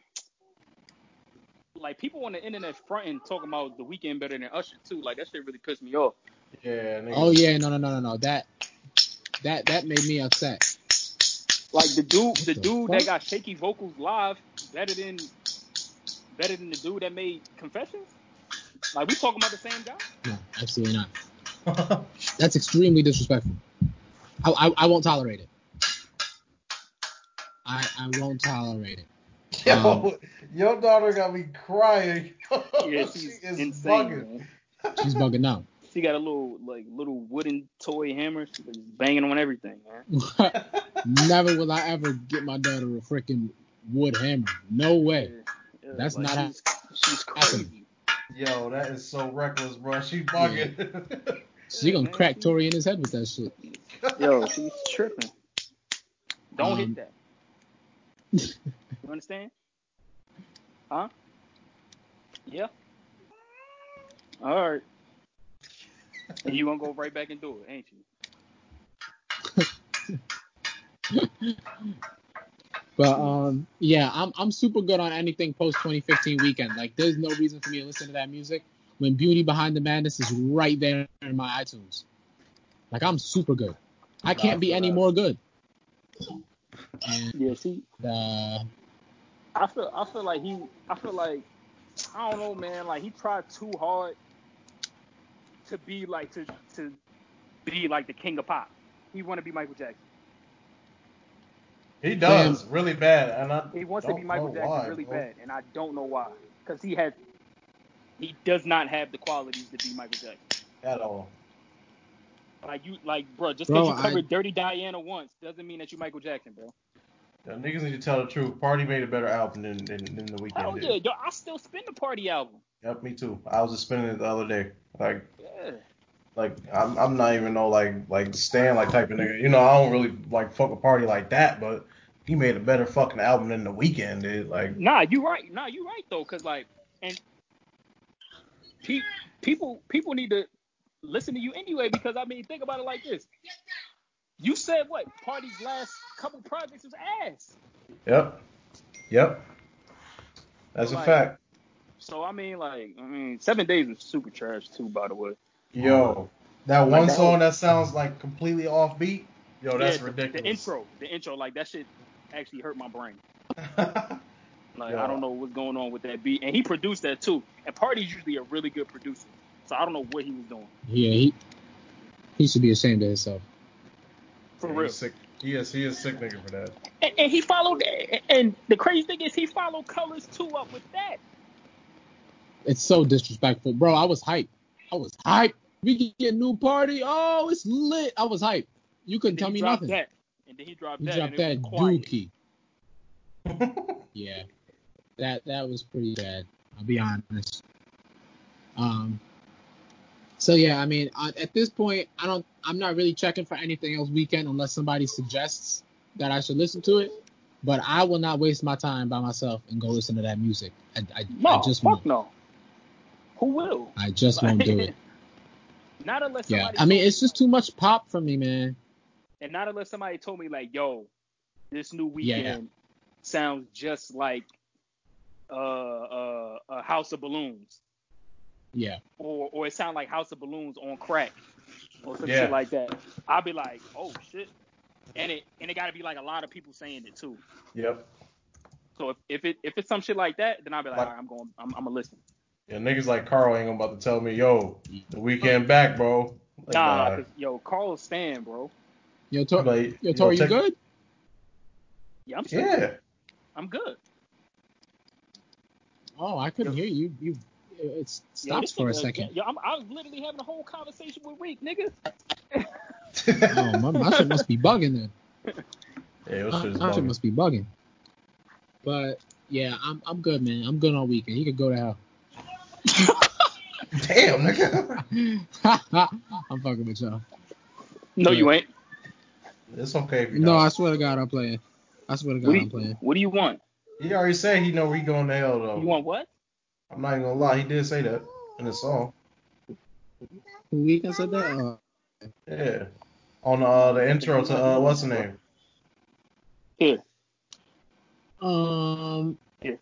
like people on the internet fronting talking about The Weeknd better than Usher too. Like that shit really pissed me off. Yeah. Nigga. Oh yeah, no. That made me upset. Like the dude that got shaky vocals live better than the dude that made Confessions. Like we talking about the same guy? No, absolutely not. That's extremely disrespectful. I won't tolerate it. I won't tolerate it. Yo, your daughter got me crying. Yeah, she's insane, bugging. She's bugging out. She got a little wooden toy hammer. She's banging on everything, man. Never will I ever get my daughter a freaking wood hammer. No way. Yeah, that's like not she's crazy. Yo, that is so reckless, bro. She bugging. Yeah. She gonna crack Tori in his head with that shit. Yo, she's tripping. Don't hit that. You understand? Huh? Yeah. All right. And you gonna go right back and do it, ain't you? But yeah, I'm super good on anything post 2015 weekend. Like, there's no reason for me to listen to that music when Beauty Behind the Madness is right there in my iTunes. Like, I'm super good. I can't be any more good. And, Yeah, see, uh, I feel like I don't know, man. Like, he tried too hard to be like to be like the king of pop. He want to be Michael Jackson. He does really bad, and He wants to be Michael Jackson why, really bro. bad, and I don't know why. Because he does not have the qualities to be Michael Jackson At all. Bro. Just because you covered Dirty Diana once doesn't mean that you Michael Jackson, bro. Yeah, niggas need to tell the truth. Party made a better album than The Weeknd Hell did. yeah, yo, I still spin the Party album. Yep, me too. I was just spinning it the other day. Like, Yeah. like I'm not even no like Stan like type of nigga. You know, I don't really like fuck a Party like that, but he made a better fucking album than The Weeknd did. Like, Nah, you right though, cause like, and people need to listen to you anyway, because I mean, think about it like this. You said what? Party's last couple projects was ass. Yep. That's a fact. So I mean, 7 Days was super trash too, by the way. Yo, that one song that sounds like completely offbeat. Yo, that's ridiculous. The intro, like that shit actually hurt my brain. Yo. I don't know what's going on with that beat, and he produced that too. And Party's usually a really good producer, so I don't know what he was doing. Yeah, he should be ashamed of himself. For real. He's sick. He is sick nigga for that. And he followed, and the crazy thing is he followed Colors 2 up with that. It's so disrespectful, bro. I was hyped. We can get a new Party. Oh, it's lit. I was hyped. You couldn't tell me nothing. And then he dropped that. He dropped that Dookie. Yeah, that was pretty bad. I'll be honest. So yeah, I mean, at this point, I'm not really checking for anything else weekend unless somebody suggests that I should listen to it. But I will not waste my time by myself and go listen to that music. I just won't. No. Who will? I just won't do it. Not unless somebody. Yeah, I mean, it's just too much pop for me, man. And not unless somebody told me like, yo, this new Weeknd sounds just like a House of Balloons. Yeah. Or it sounds like House of Balloons on crack or some shit like that. I'll be like, oh shit. And it got to be like a lot of people saying it too. Yep. So if it's some shit like that, then I'll be like, all right, I'm gonna listen. Yeah, niggas like Carl ain't about to tell me, yo, The Weeknd back, bro. Like, nah, cause yo, Carl's Stan, bro. Yo, Tori, you good? Yeah, I'm straight. Yeah. I'm good. Oh, I couldn't hear you. It stops for a second. Yo, I was literally having a whole conversation with Reek, nigga. Oh, my shit must be bugging then. Yeah, your shit is bugging. My shit must be bugging. But yeah, I'm good, man. I'm good on weekend. He could go to hell. Damn, nigga. I'm fucking with y'all. No, you ain't. It's okay if you No, don't. I swear to God, I'm playing. I'm playing. What do you want? He already said he know where he going to hell, though. You want what? I'm not even gonna lie. He did say that in the song. Weeknd said that? Yeah. On the intro to, what's the name? Here. Here.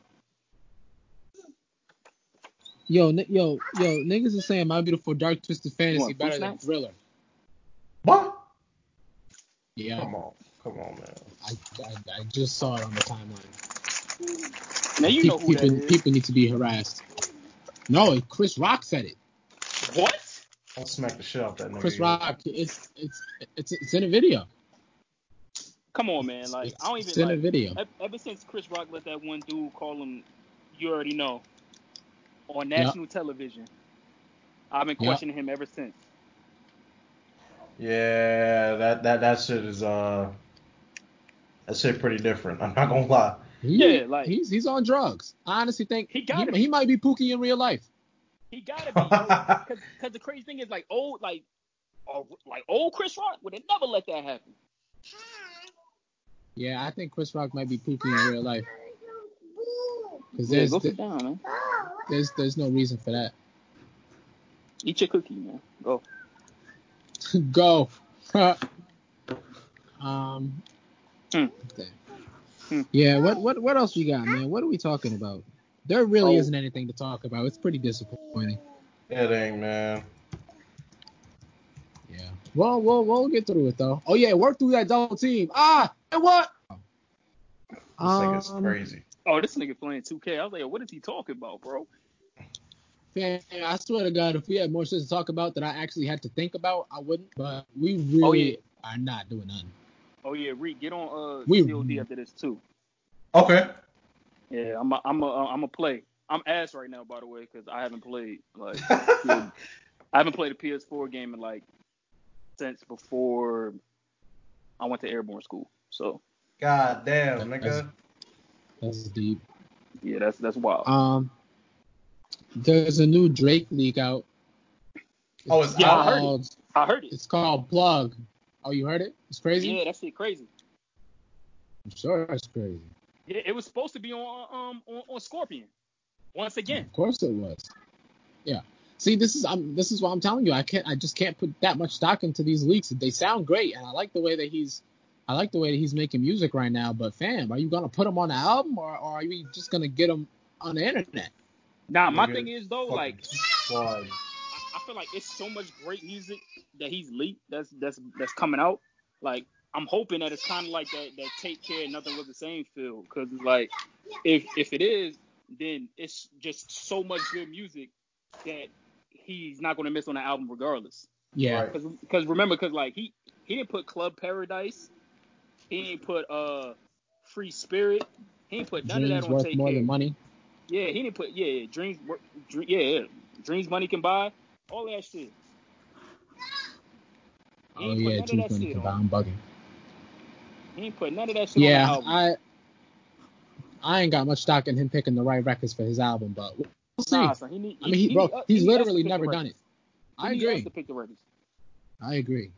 Yo, niggas are saying My Beautiful Dark Twisted Fantasy better than Thriller. What? Yeah. Come on, man. I just saw it on the timeline. Now you know who that is. People need to be harassed. No, Chris Rock said it. What? I'll smack the shit out that nigga. Chris Rock, it's in a video. Come on, man. Like, I don't even it's in a video. Ever since Chris Rock let that one dude call him, you already know, on national television, I've been questioning him ever since. Yeah, that shit is that shit pretty different. I'm not gonna lie. He's on drugs. I honestly think he might be Pookie in real life. He gotta be, because the crazy thing is like old Chris Rock would have never let that happen. Yeah, I think Chris Rock might be Pookie in real life. Because go sit down, man. There's no reason for that. Eat your cookie, man. Go. Go. Hmm. Yeah. What else we got, man? What are we talking about? There really Oh. isn't anything to talk about. It's pretty disappointing. It ain't, man. Yeah. Well, we'll get through it though. Oh yeah, work through that double team. And what? This nigga's crazy. Oh, this nigga playing 2K. I was like, what is he talking about, bro? Man, I swear to God, if we had more shit to talk about that I actually had to think about, I wouldn't. But we really are not doing nothing. Oh yeah, Reed, get on We- COD after this too. Okay. Yeah, I'm a play. I'm ass right now, by the way, because I haven't played I haven't played a PS4 game in like since before I went to airborne school. So God damn, nigga. That's deep. yeah, that's wild. There's a new Drake leak out. Oh, it's Yeah, out? I heard it. It's called Plug. Oh, you heard it? It's crazy? Yeah, that shit crazy. I'm sure it's crazy. Yeah, it was supposed to be on Scorpion once again. Of course it was. Yeah. See, this is what I'm telling you. I just can't put that much stock into these leaks. They sound great, and I like the way that he's making music right now. But fam, are you gonna put him on the album, or are you just gonna get him on the internet? Nah, my Nigga, thing is though, like slide. I feel like it's so much great music that he's leaked that's coming out. Like I'm hoping that it's kind of like that Take Care, Nothing Was the Same feel, because it's like if it is, then it's just so much good music that he's not gonna miss on the album regardless. Yeah. Right. Because remember, like he didn't put Club Paradise, he didn't put Free Spirit, he didn't put none of that Dreams on worth Take more Care. than money. Yeah, he didn't put Dreams Money Can Buy, all that shit. He Oh ain't put yeah, none of Dreams that money shit can buy. on. I'm bugging. He ain't put none of that shit on the Yeah, album. I ain't got much stock in him picking the right records for his album, but we'll see. Nah, son, he need. He's literally never done it. I agree. He need us to pick the records. I agree.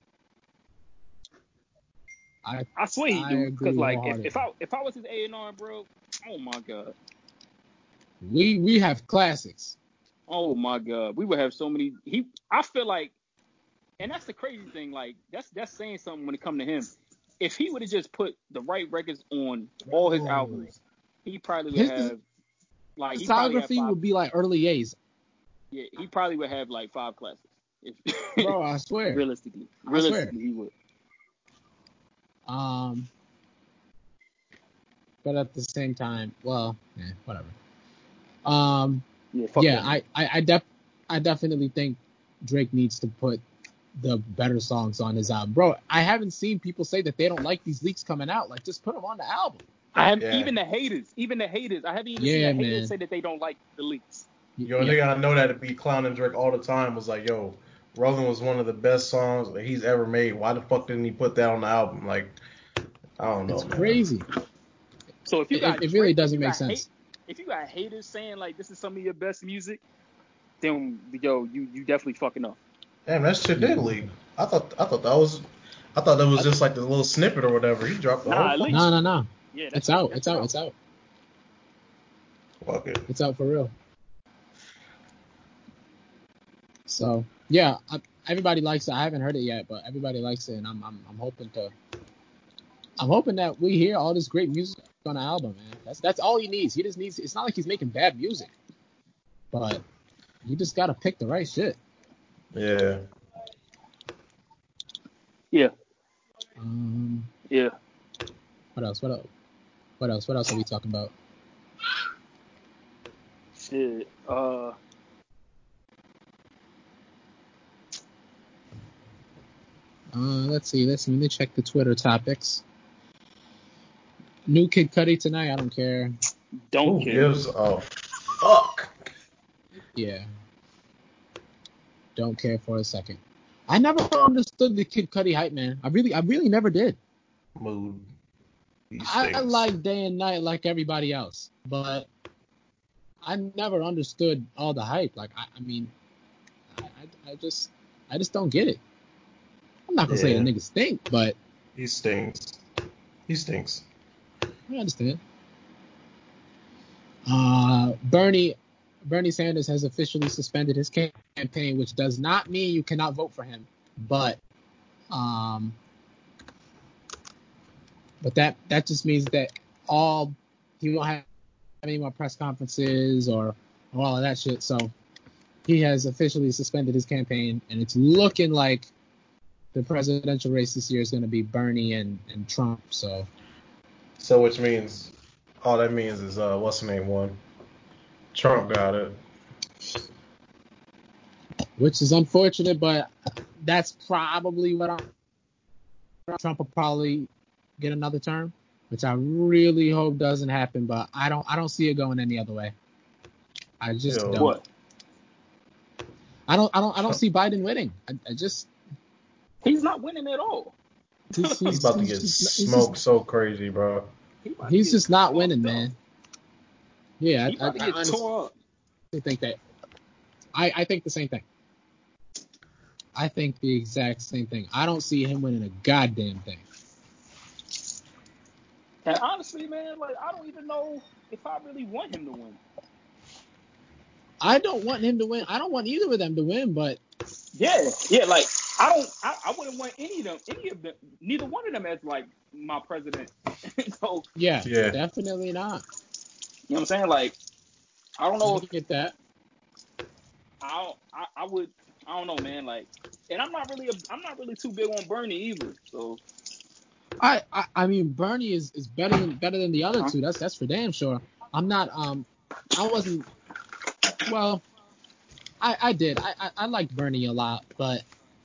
I swear he do. Because like, if I was his A&R, bro, oh my god. We have classics. Oh my god, we would have so many. I feel like, and that's the crazy thing. Like, that's saying something when it comes to him. If he would have just put the right records on all his albums, he probably would have like discography would be like early A's. Yeah, he probably would have like 5 classics. Bro, I swear. Realistically, he would. But at the same time, well, whatever. I definitely think Drake needs to put the better songs on his album. Bro, I haven't seen people say that they don't like these leaks coming out. Like, just put them on the album. Even the haters. I haven't even seen the haters say that they don't like the leaks. Yo, nigga, I know that to be clowning Drake all the time was like, yo, Rolling was one of the best songs that he's ever made. Why the fuck didn't he put that on the album? Like, I don't know, it's man. crazy. So if you got it really doesn't make sense. If you got haters saying like this is some of your best music, then yo, you definitely fucking up. Damn, that shit did leak. I thought that was just like the little snippet or whatever. He dropped the whole. No. Yeah, it's out. It's out. Fuck it. It's out for real. So yeah, everybody likes it. I haven't heard it yet, but everybody likes it, and I'm hoping that we hear all this great music on the album, man. That's all he needs. He just needs. It's not like he's making bad music, but you just gotta pick the right shit. Yeah. Yeah. Yeah. What else? What else are we talking about? Shit. Let's see. Let me check the Twitter topics. New Kid Cudi tonight. I don't care. Who gives a fuck? Yeah. Don't care for a second. I never understood the Kid Cudi hype, man. I really never did. Mood. I like Day and Night like everybody else, but I never understood all the hype. Like, I just don't get it. I'm not gonna say the nigga stink, but he stinks. I understand. Bernie, Bernie Sanders has officially suspended his campaign, which does not mean you cannot vote for him, but that just means that he won't have any more press conferences or all of that shit. So he has officially suspended his campaign, and it's looking like the presidential race this year is going to be Bernie and Trump. So which means all that means is what's the name won? Trump got it. Which is unfortunate, but that's probably what Trump will probably get another term, which I really hope doesn't happen. But I don't see it going any other way. I just don't. What? I don't see Biden winning. I just. He's not winning at all. He's about to get smoked so crazy, bro. He's just not winning, man. Yeah, I honestly think that. I think the same thing. I think the exact same thing. I don't see him winning a goddamn thing. And honestly, man, like I don't even know if I really want him to win. I don't want him to win. I don't want either of them to win, but yeah, like I wouldn't want any of them, neither one of them as like my president. So yeah, definitely not. You know what I'm saying? Like I don't know. I get that. I don't know, man. Like, and I'm not really too big on Bernie either. So I mean Bernie is better than the other two. That's for damn sure. I'm not I wasn't. Well, I did. I liked Bernie a lot, but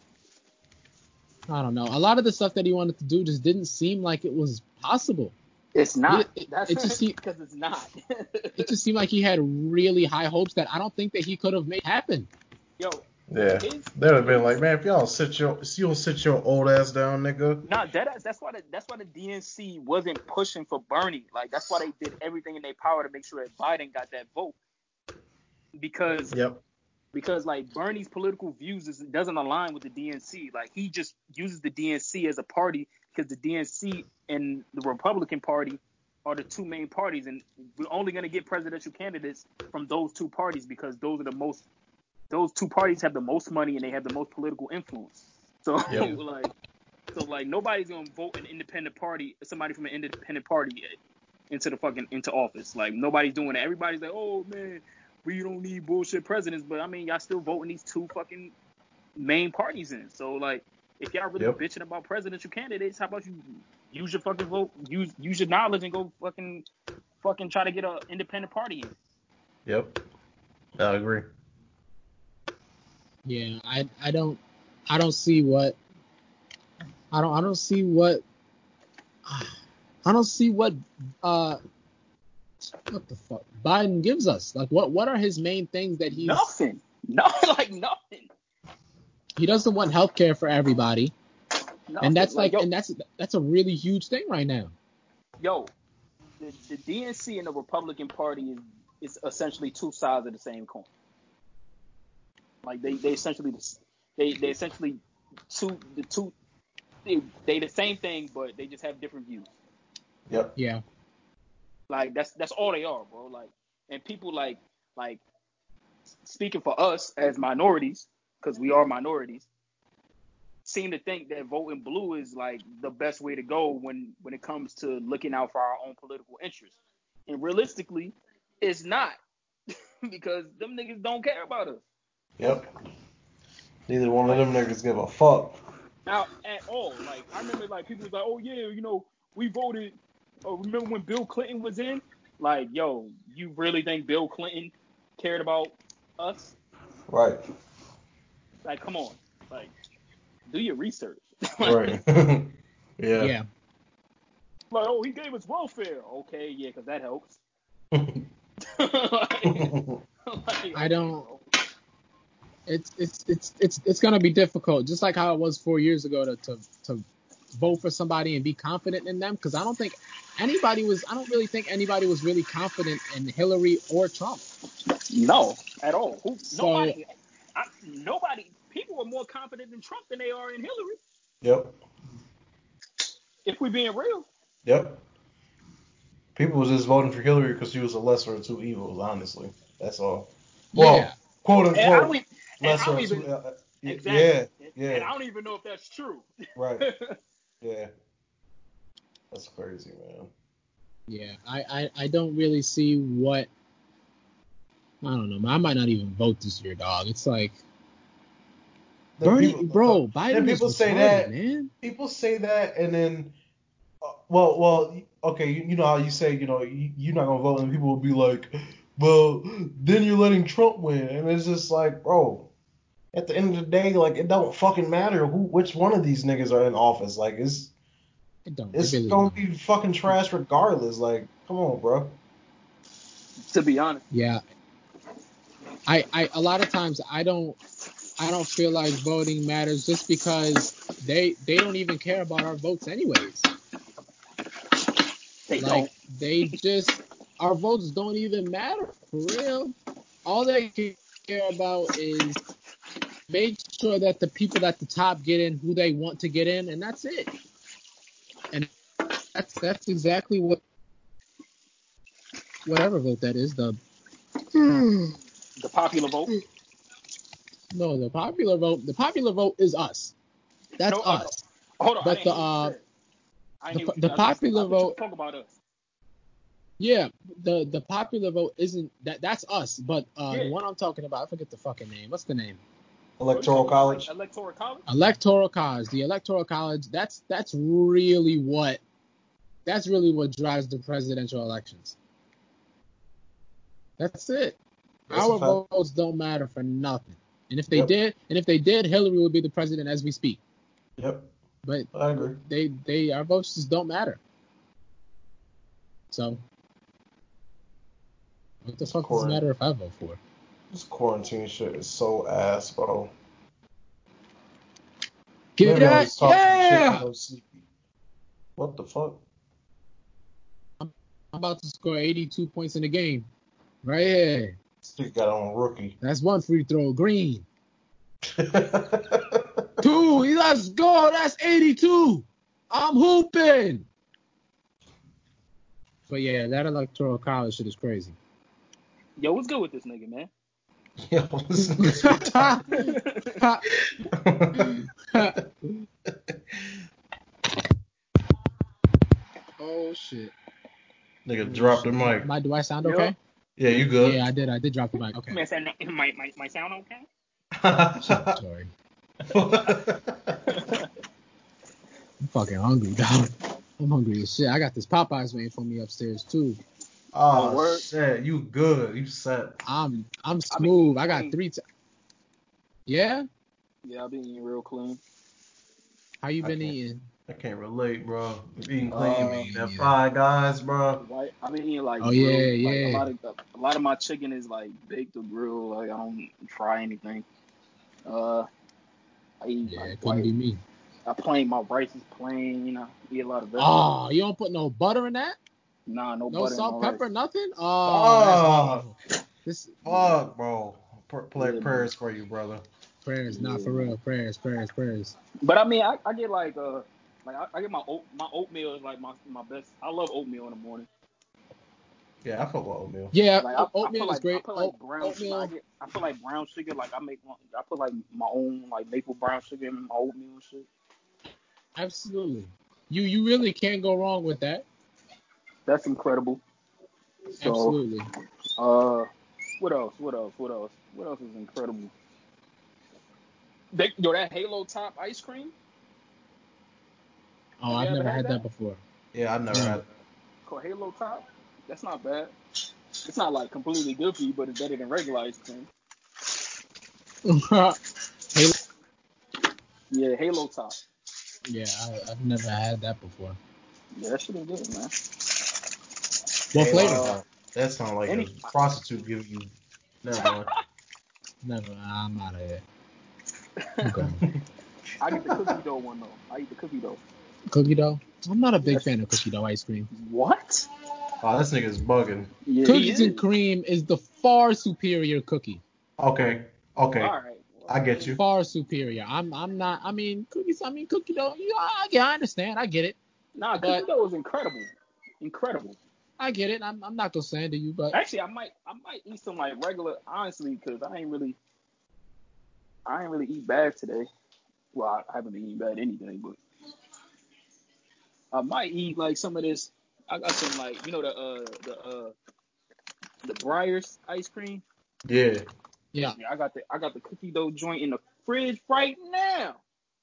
I don't know. A lot of the stuff that he wanted to do just didn't seem like it was possible. It's not. It just seemed, because it's not. It just seemed like he had really high hopes that I don't think that he could have made happen. Yo. Yeah. They'd have been like, man, if y'all sit your old ass down, nigga. Nah, that's why the DNC wasn't pushing for Bernie. Like that's why they did everything in their power to make sure that Biden got that vote. Because like Bernie's political views doesn't align with the DNC. Like he just uses the DNC as a party because the DNC and the Republican Party are the two main parties, and we're only going to get presidential candidates from those two parties because those two parties have the most money and they have the most political influence. So like nobody's going to vote somebody from an independent party into office. Like nobody's doing it. Everybody's like, oh man, we don't need bullshit presidents, but I mean, y'all still voting these two fucking main parties in. So, like, if y'all really bitching about presidential candidates, how about you use your fucking vote, use your knowledge, and go fucking try to get an independent party in. Yep, I agree. Yeah, I don't see what what the fuck Biden gives us. Like what are his main things that he's nothing. Nothing. He doesn't want healthcare for everybody. Nothing. And that's that's a really huge thing right now. Yo, the DNC and the Republican Party is essentially two sides of the same coin. Like they essentially they the same thing, but they just have different views. Yep. Yeah. Like that's all they are, bro. Like, and people like speaking for us as minorities, because we are minorities, seem to think that voting blue is like the best way to go when it comes to looking out for our own political interests. And realistically, it's not because them niggas don't care about us. Yep. Neither one of them niggas give a fuck. Now, at all. Like, I remember, like, people was like, oh, yeah, we voted. Remember when Bill Clinton was in? Like, yo, you really think Bill Clinton cared about us? Right. Like, come on. Like, do your research. Right. Yeah. Like, oh, he gave us welfare. Okay, yeah, because that helps. I don't. It's gonna be difficult, just like how it was 4 years ago to vote for somebody and be confident in them. Because I don't really think anybody was really confident in Hillary or Trump. No, at all. Nobody. People are more confident in Trump than they are in Hillary. Yep. If we're being real. Yep. People was just voting for Hillary because she was a lesser of two evils, honestly. That's all. Well, Yeah. quote And I don't unquote even, and I lesser don't of two. even Yeah, exactly. yeah, And I don't even know if that's true. right. Yeah, that's crazy, man. Yeah. I don't really see what. I don't know. I might not even vote this year, dog. It's like Bernie, bro. Then Biden is people say retarded, that. man. People say that, and then, well, okay. You know how you say, you're not gonna vote, and people will be like, well, then you're letting Trump win, and it's just like, bro. At the end of the day, like it don't fucking matter which one of these niggas are in office. Like It don't. It it's really gonna don't. be fucking trash regardless. Like, come on, bro. To be honest. Yeah. I a lot of times I don't feel like voting matters just because they don't even care about our votes anyways. They Like don't. they just our votes don't even matter for real. All they care about is make sure that the people at the top get in who they want to get in, and that's it. And that's exactly whatever vote that is. The popular vote. No, the popular vote. The popular vote is us. That's No, us. hold on. I But didn't hear what you said. I didn't hear what you said. popular I thought you vote. were talking about us. Yeah, the popular vote isn't that's us, but Yeah. the one I'm talking about, I forget the fucking name. What's the name? Electoral college. Like electoral college. Electoral college. The electoral college. That's really what drives the presidential elections. That's it. That's a Our fact. votes don't matter for nothing. And if they Yep. did, Hillary would be the president as we speak. Yep. But I agree. they our votes just don't matter. So what the fuck does it matter if I vote for? This quarantine shit is so ass, bro. Get Maybe I that? was talking shit Yeah. because I'm sleepy. What the fuck? I'm about to score 82 points in the game. Right here. This nigga got on rookie. That's one free throw. Green. 2. Let's go. That's 82. I'm hooping. But yeah, that electoral college shit is crazy. Yo, what's good with this nigga, man? Yo, this Oh shit. Nigga dropped the mic. Do I sound okay? Yeah, you good. Yeah, I did drop the mic. Okay. My sound okay? Sorry. I'm fucking hungry, dog. I'm hungry as shit. I got this Popeyes waiting for me upstairs too. Oh shit, you good? You set. I'm smooth. I got 3. Yeah. Yeah, I've been eating real clean. How you been eating? I can't relate, bro. Eating clean, me that neither. Five Guys, bro. Right? I've been eating like Oh grilled, yeah. like a lot of my chicken is like baked or grilled. Like I don't fry anything. I eat It couldn't be me. My rice is plain. I eat a lot of vegetables. Oh, you don't put no butter in that? Nah, no No butter salt, in my pepper, rice. nothing? Oh, that's horrible. Fuck, bro. Prayers Yeah, for you, brother. Prayers, not for real. Prayers. But I mean, I get like I get my oatmeal is like my best. I love oatmeal in the morning. Yeah, I fuck with oatmeal. Yeah, Like oatmeal is great. I put like brown Oatmeal. I put like brown sugar. Like I put like my own like maple brown sugar in my oatmeal and shit. Absolutely. You really can't go wrong with that. That's incredible. So, Absolutely. what else? What else is incredible? That Halo Top ice cream. Oh, I've never had that before. Yeah, I never had that. Called Halo Top. That's not bad. It's not like completely good for you, but it's better than regular ice cream. Halo. Yeah, Halo Top. Yeah, I've never had that before. Yeah, that shit is good, man. What flavor? That sounds like a prostitute giving you. Never mind. Never. I'm out of here. I get the cookie dough one though. I eat the cookie dough. Cookie dough? I'm not a big fan of cookie dough ice cream. What? Oh, this nigga's bugging. Yeah, Cookies and cream is the far superior cookie. Okay. All right. I get you. Far superior. I'm not. I mean, cookie dough. Yeah, I understand. I get it. Nah, cookie dough is incredible. Incredible. I get it. I'm not gonna slander you, but Actually, I might eat some like regular, honestly, because I ain't really eat bad today. Well, I haven't been eating bad anything, but I might eat like some of this. I got some like the Breyers ice cream. Yeah. yeah. Yeah, I got the cookie dough joint in the fridge right now.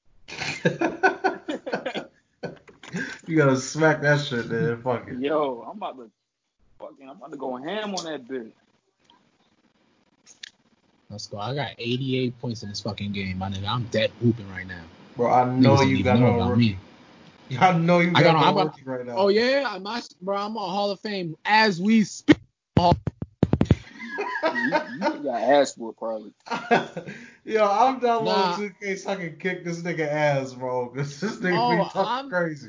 You gotta smack that shit, man. Fuck it. Yo, I'm about to go ham on that bitch. Let's go. I got 88 points in this fucking game, my nigga. I'm dead hooping right now. Bro, I know Niggas don't you even got know on about rookie. me. I know you got on I'm rookie right now. Oh yeah, I'm on Hall of Fame as we speak. You got ass for it, probably. Yo, I'm downloading 2K so I can kick this nigga ass, bro. Cause this nigga be talking crazy.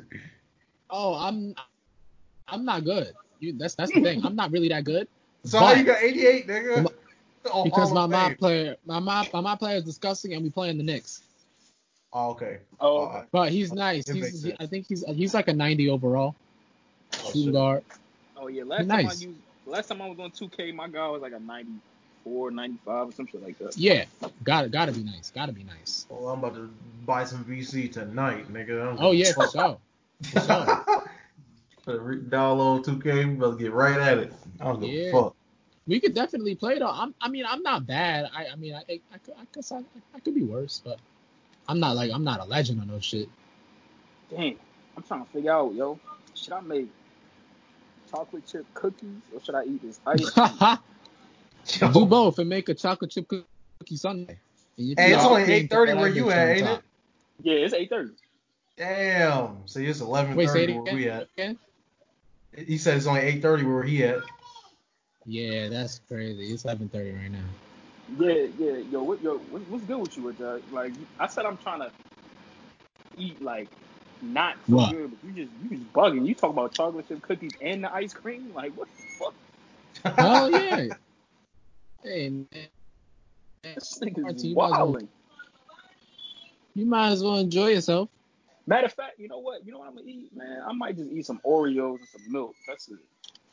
I'm not good. That's the thing. I'm not really that good. So how you got 88, nigga? Because my mob player is disgusting, and we playing the Knicks. Oh, okay. Oh, okay. But he's nice. I think he's like a 90 overall. Shooting guard. Oh yeah, last time I was on 2K, my guy was like a 94, 95 or some shit like that. Yeah, gotta be nice. Gotta be nice. Oh, I'm about to buy some VC tonight, nigga. Oh yeah, for sure. For sure. Download 2K, we about to get right at it. I don't give a fuck. We could definitely play though. I'm not bad. I could be worse, but I'm not a legend or no shit. Damn, I'm trying to figure out, yo, should I make chocolate chip cookies or should I eat this ice cream? Do both and make a chocolate chip cookie sundae. Hey, it's only 8:30 where you at, ain't it? Yeah, it's 8:30. Damn. See, it's 11:30 Wait, say it where we at. again? He said it's only 8:30 where he at. Yeah, that's crazy. It's 11:30 right now. Yeah. Yo, what's good with you, Rajah? Like, I said I'm trying to eat like not so What? good, but you just bugging. You talk about chocolate chip cookies and the ice cream? Like, what the fuck? Hell yeah. Hey, man. This nigga's You wilding. might as well enjoy yourself. Matter of fact, you know what? You know what I'm gonna eat, man? I might just eat some Oreos and some milk. That's it.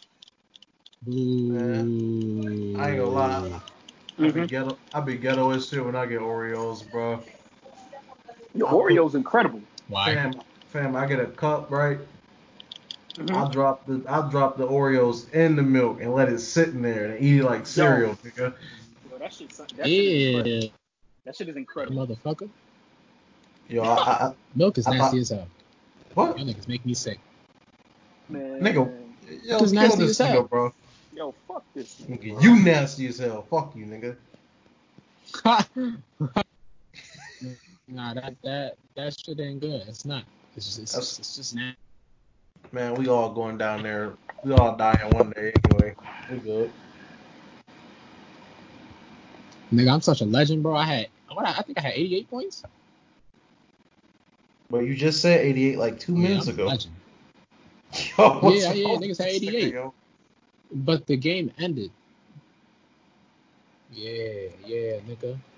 Man, I ain't gonna lie. I be ghetto as shit when I get Oreos, bro. Your Oreo's incredible. Why? Fam, I get a cup, right? Mm-hmm. I drop the Oreos in the milk and let it sit in there and eat it like cereal, nigga. Yo, that shit is incredible. That shit is incredible. Motherfucker. Yo, Milk is nasty as hell. What? Y'all niggas make me sick. Man. Nigga, yo, Milk is kill nasty this as hell. nigga, bro. Yo, fuck this nigga, bro. You nasty as hell. Fuck you, nigga. Nah, that shit ain't good. It's not. It's just nasty. Man, we all going down there. We all dying one day anyway. We good. Nigga, I'm such a legend, bro. I think I had 88 points. But you just said 88 like 2 minutes I'm ago. a legend. Yo, Yeah, niggas had 88. Nigga, but the game ended. Yeah, nigga.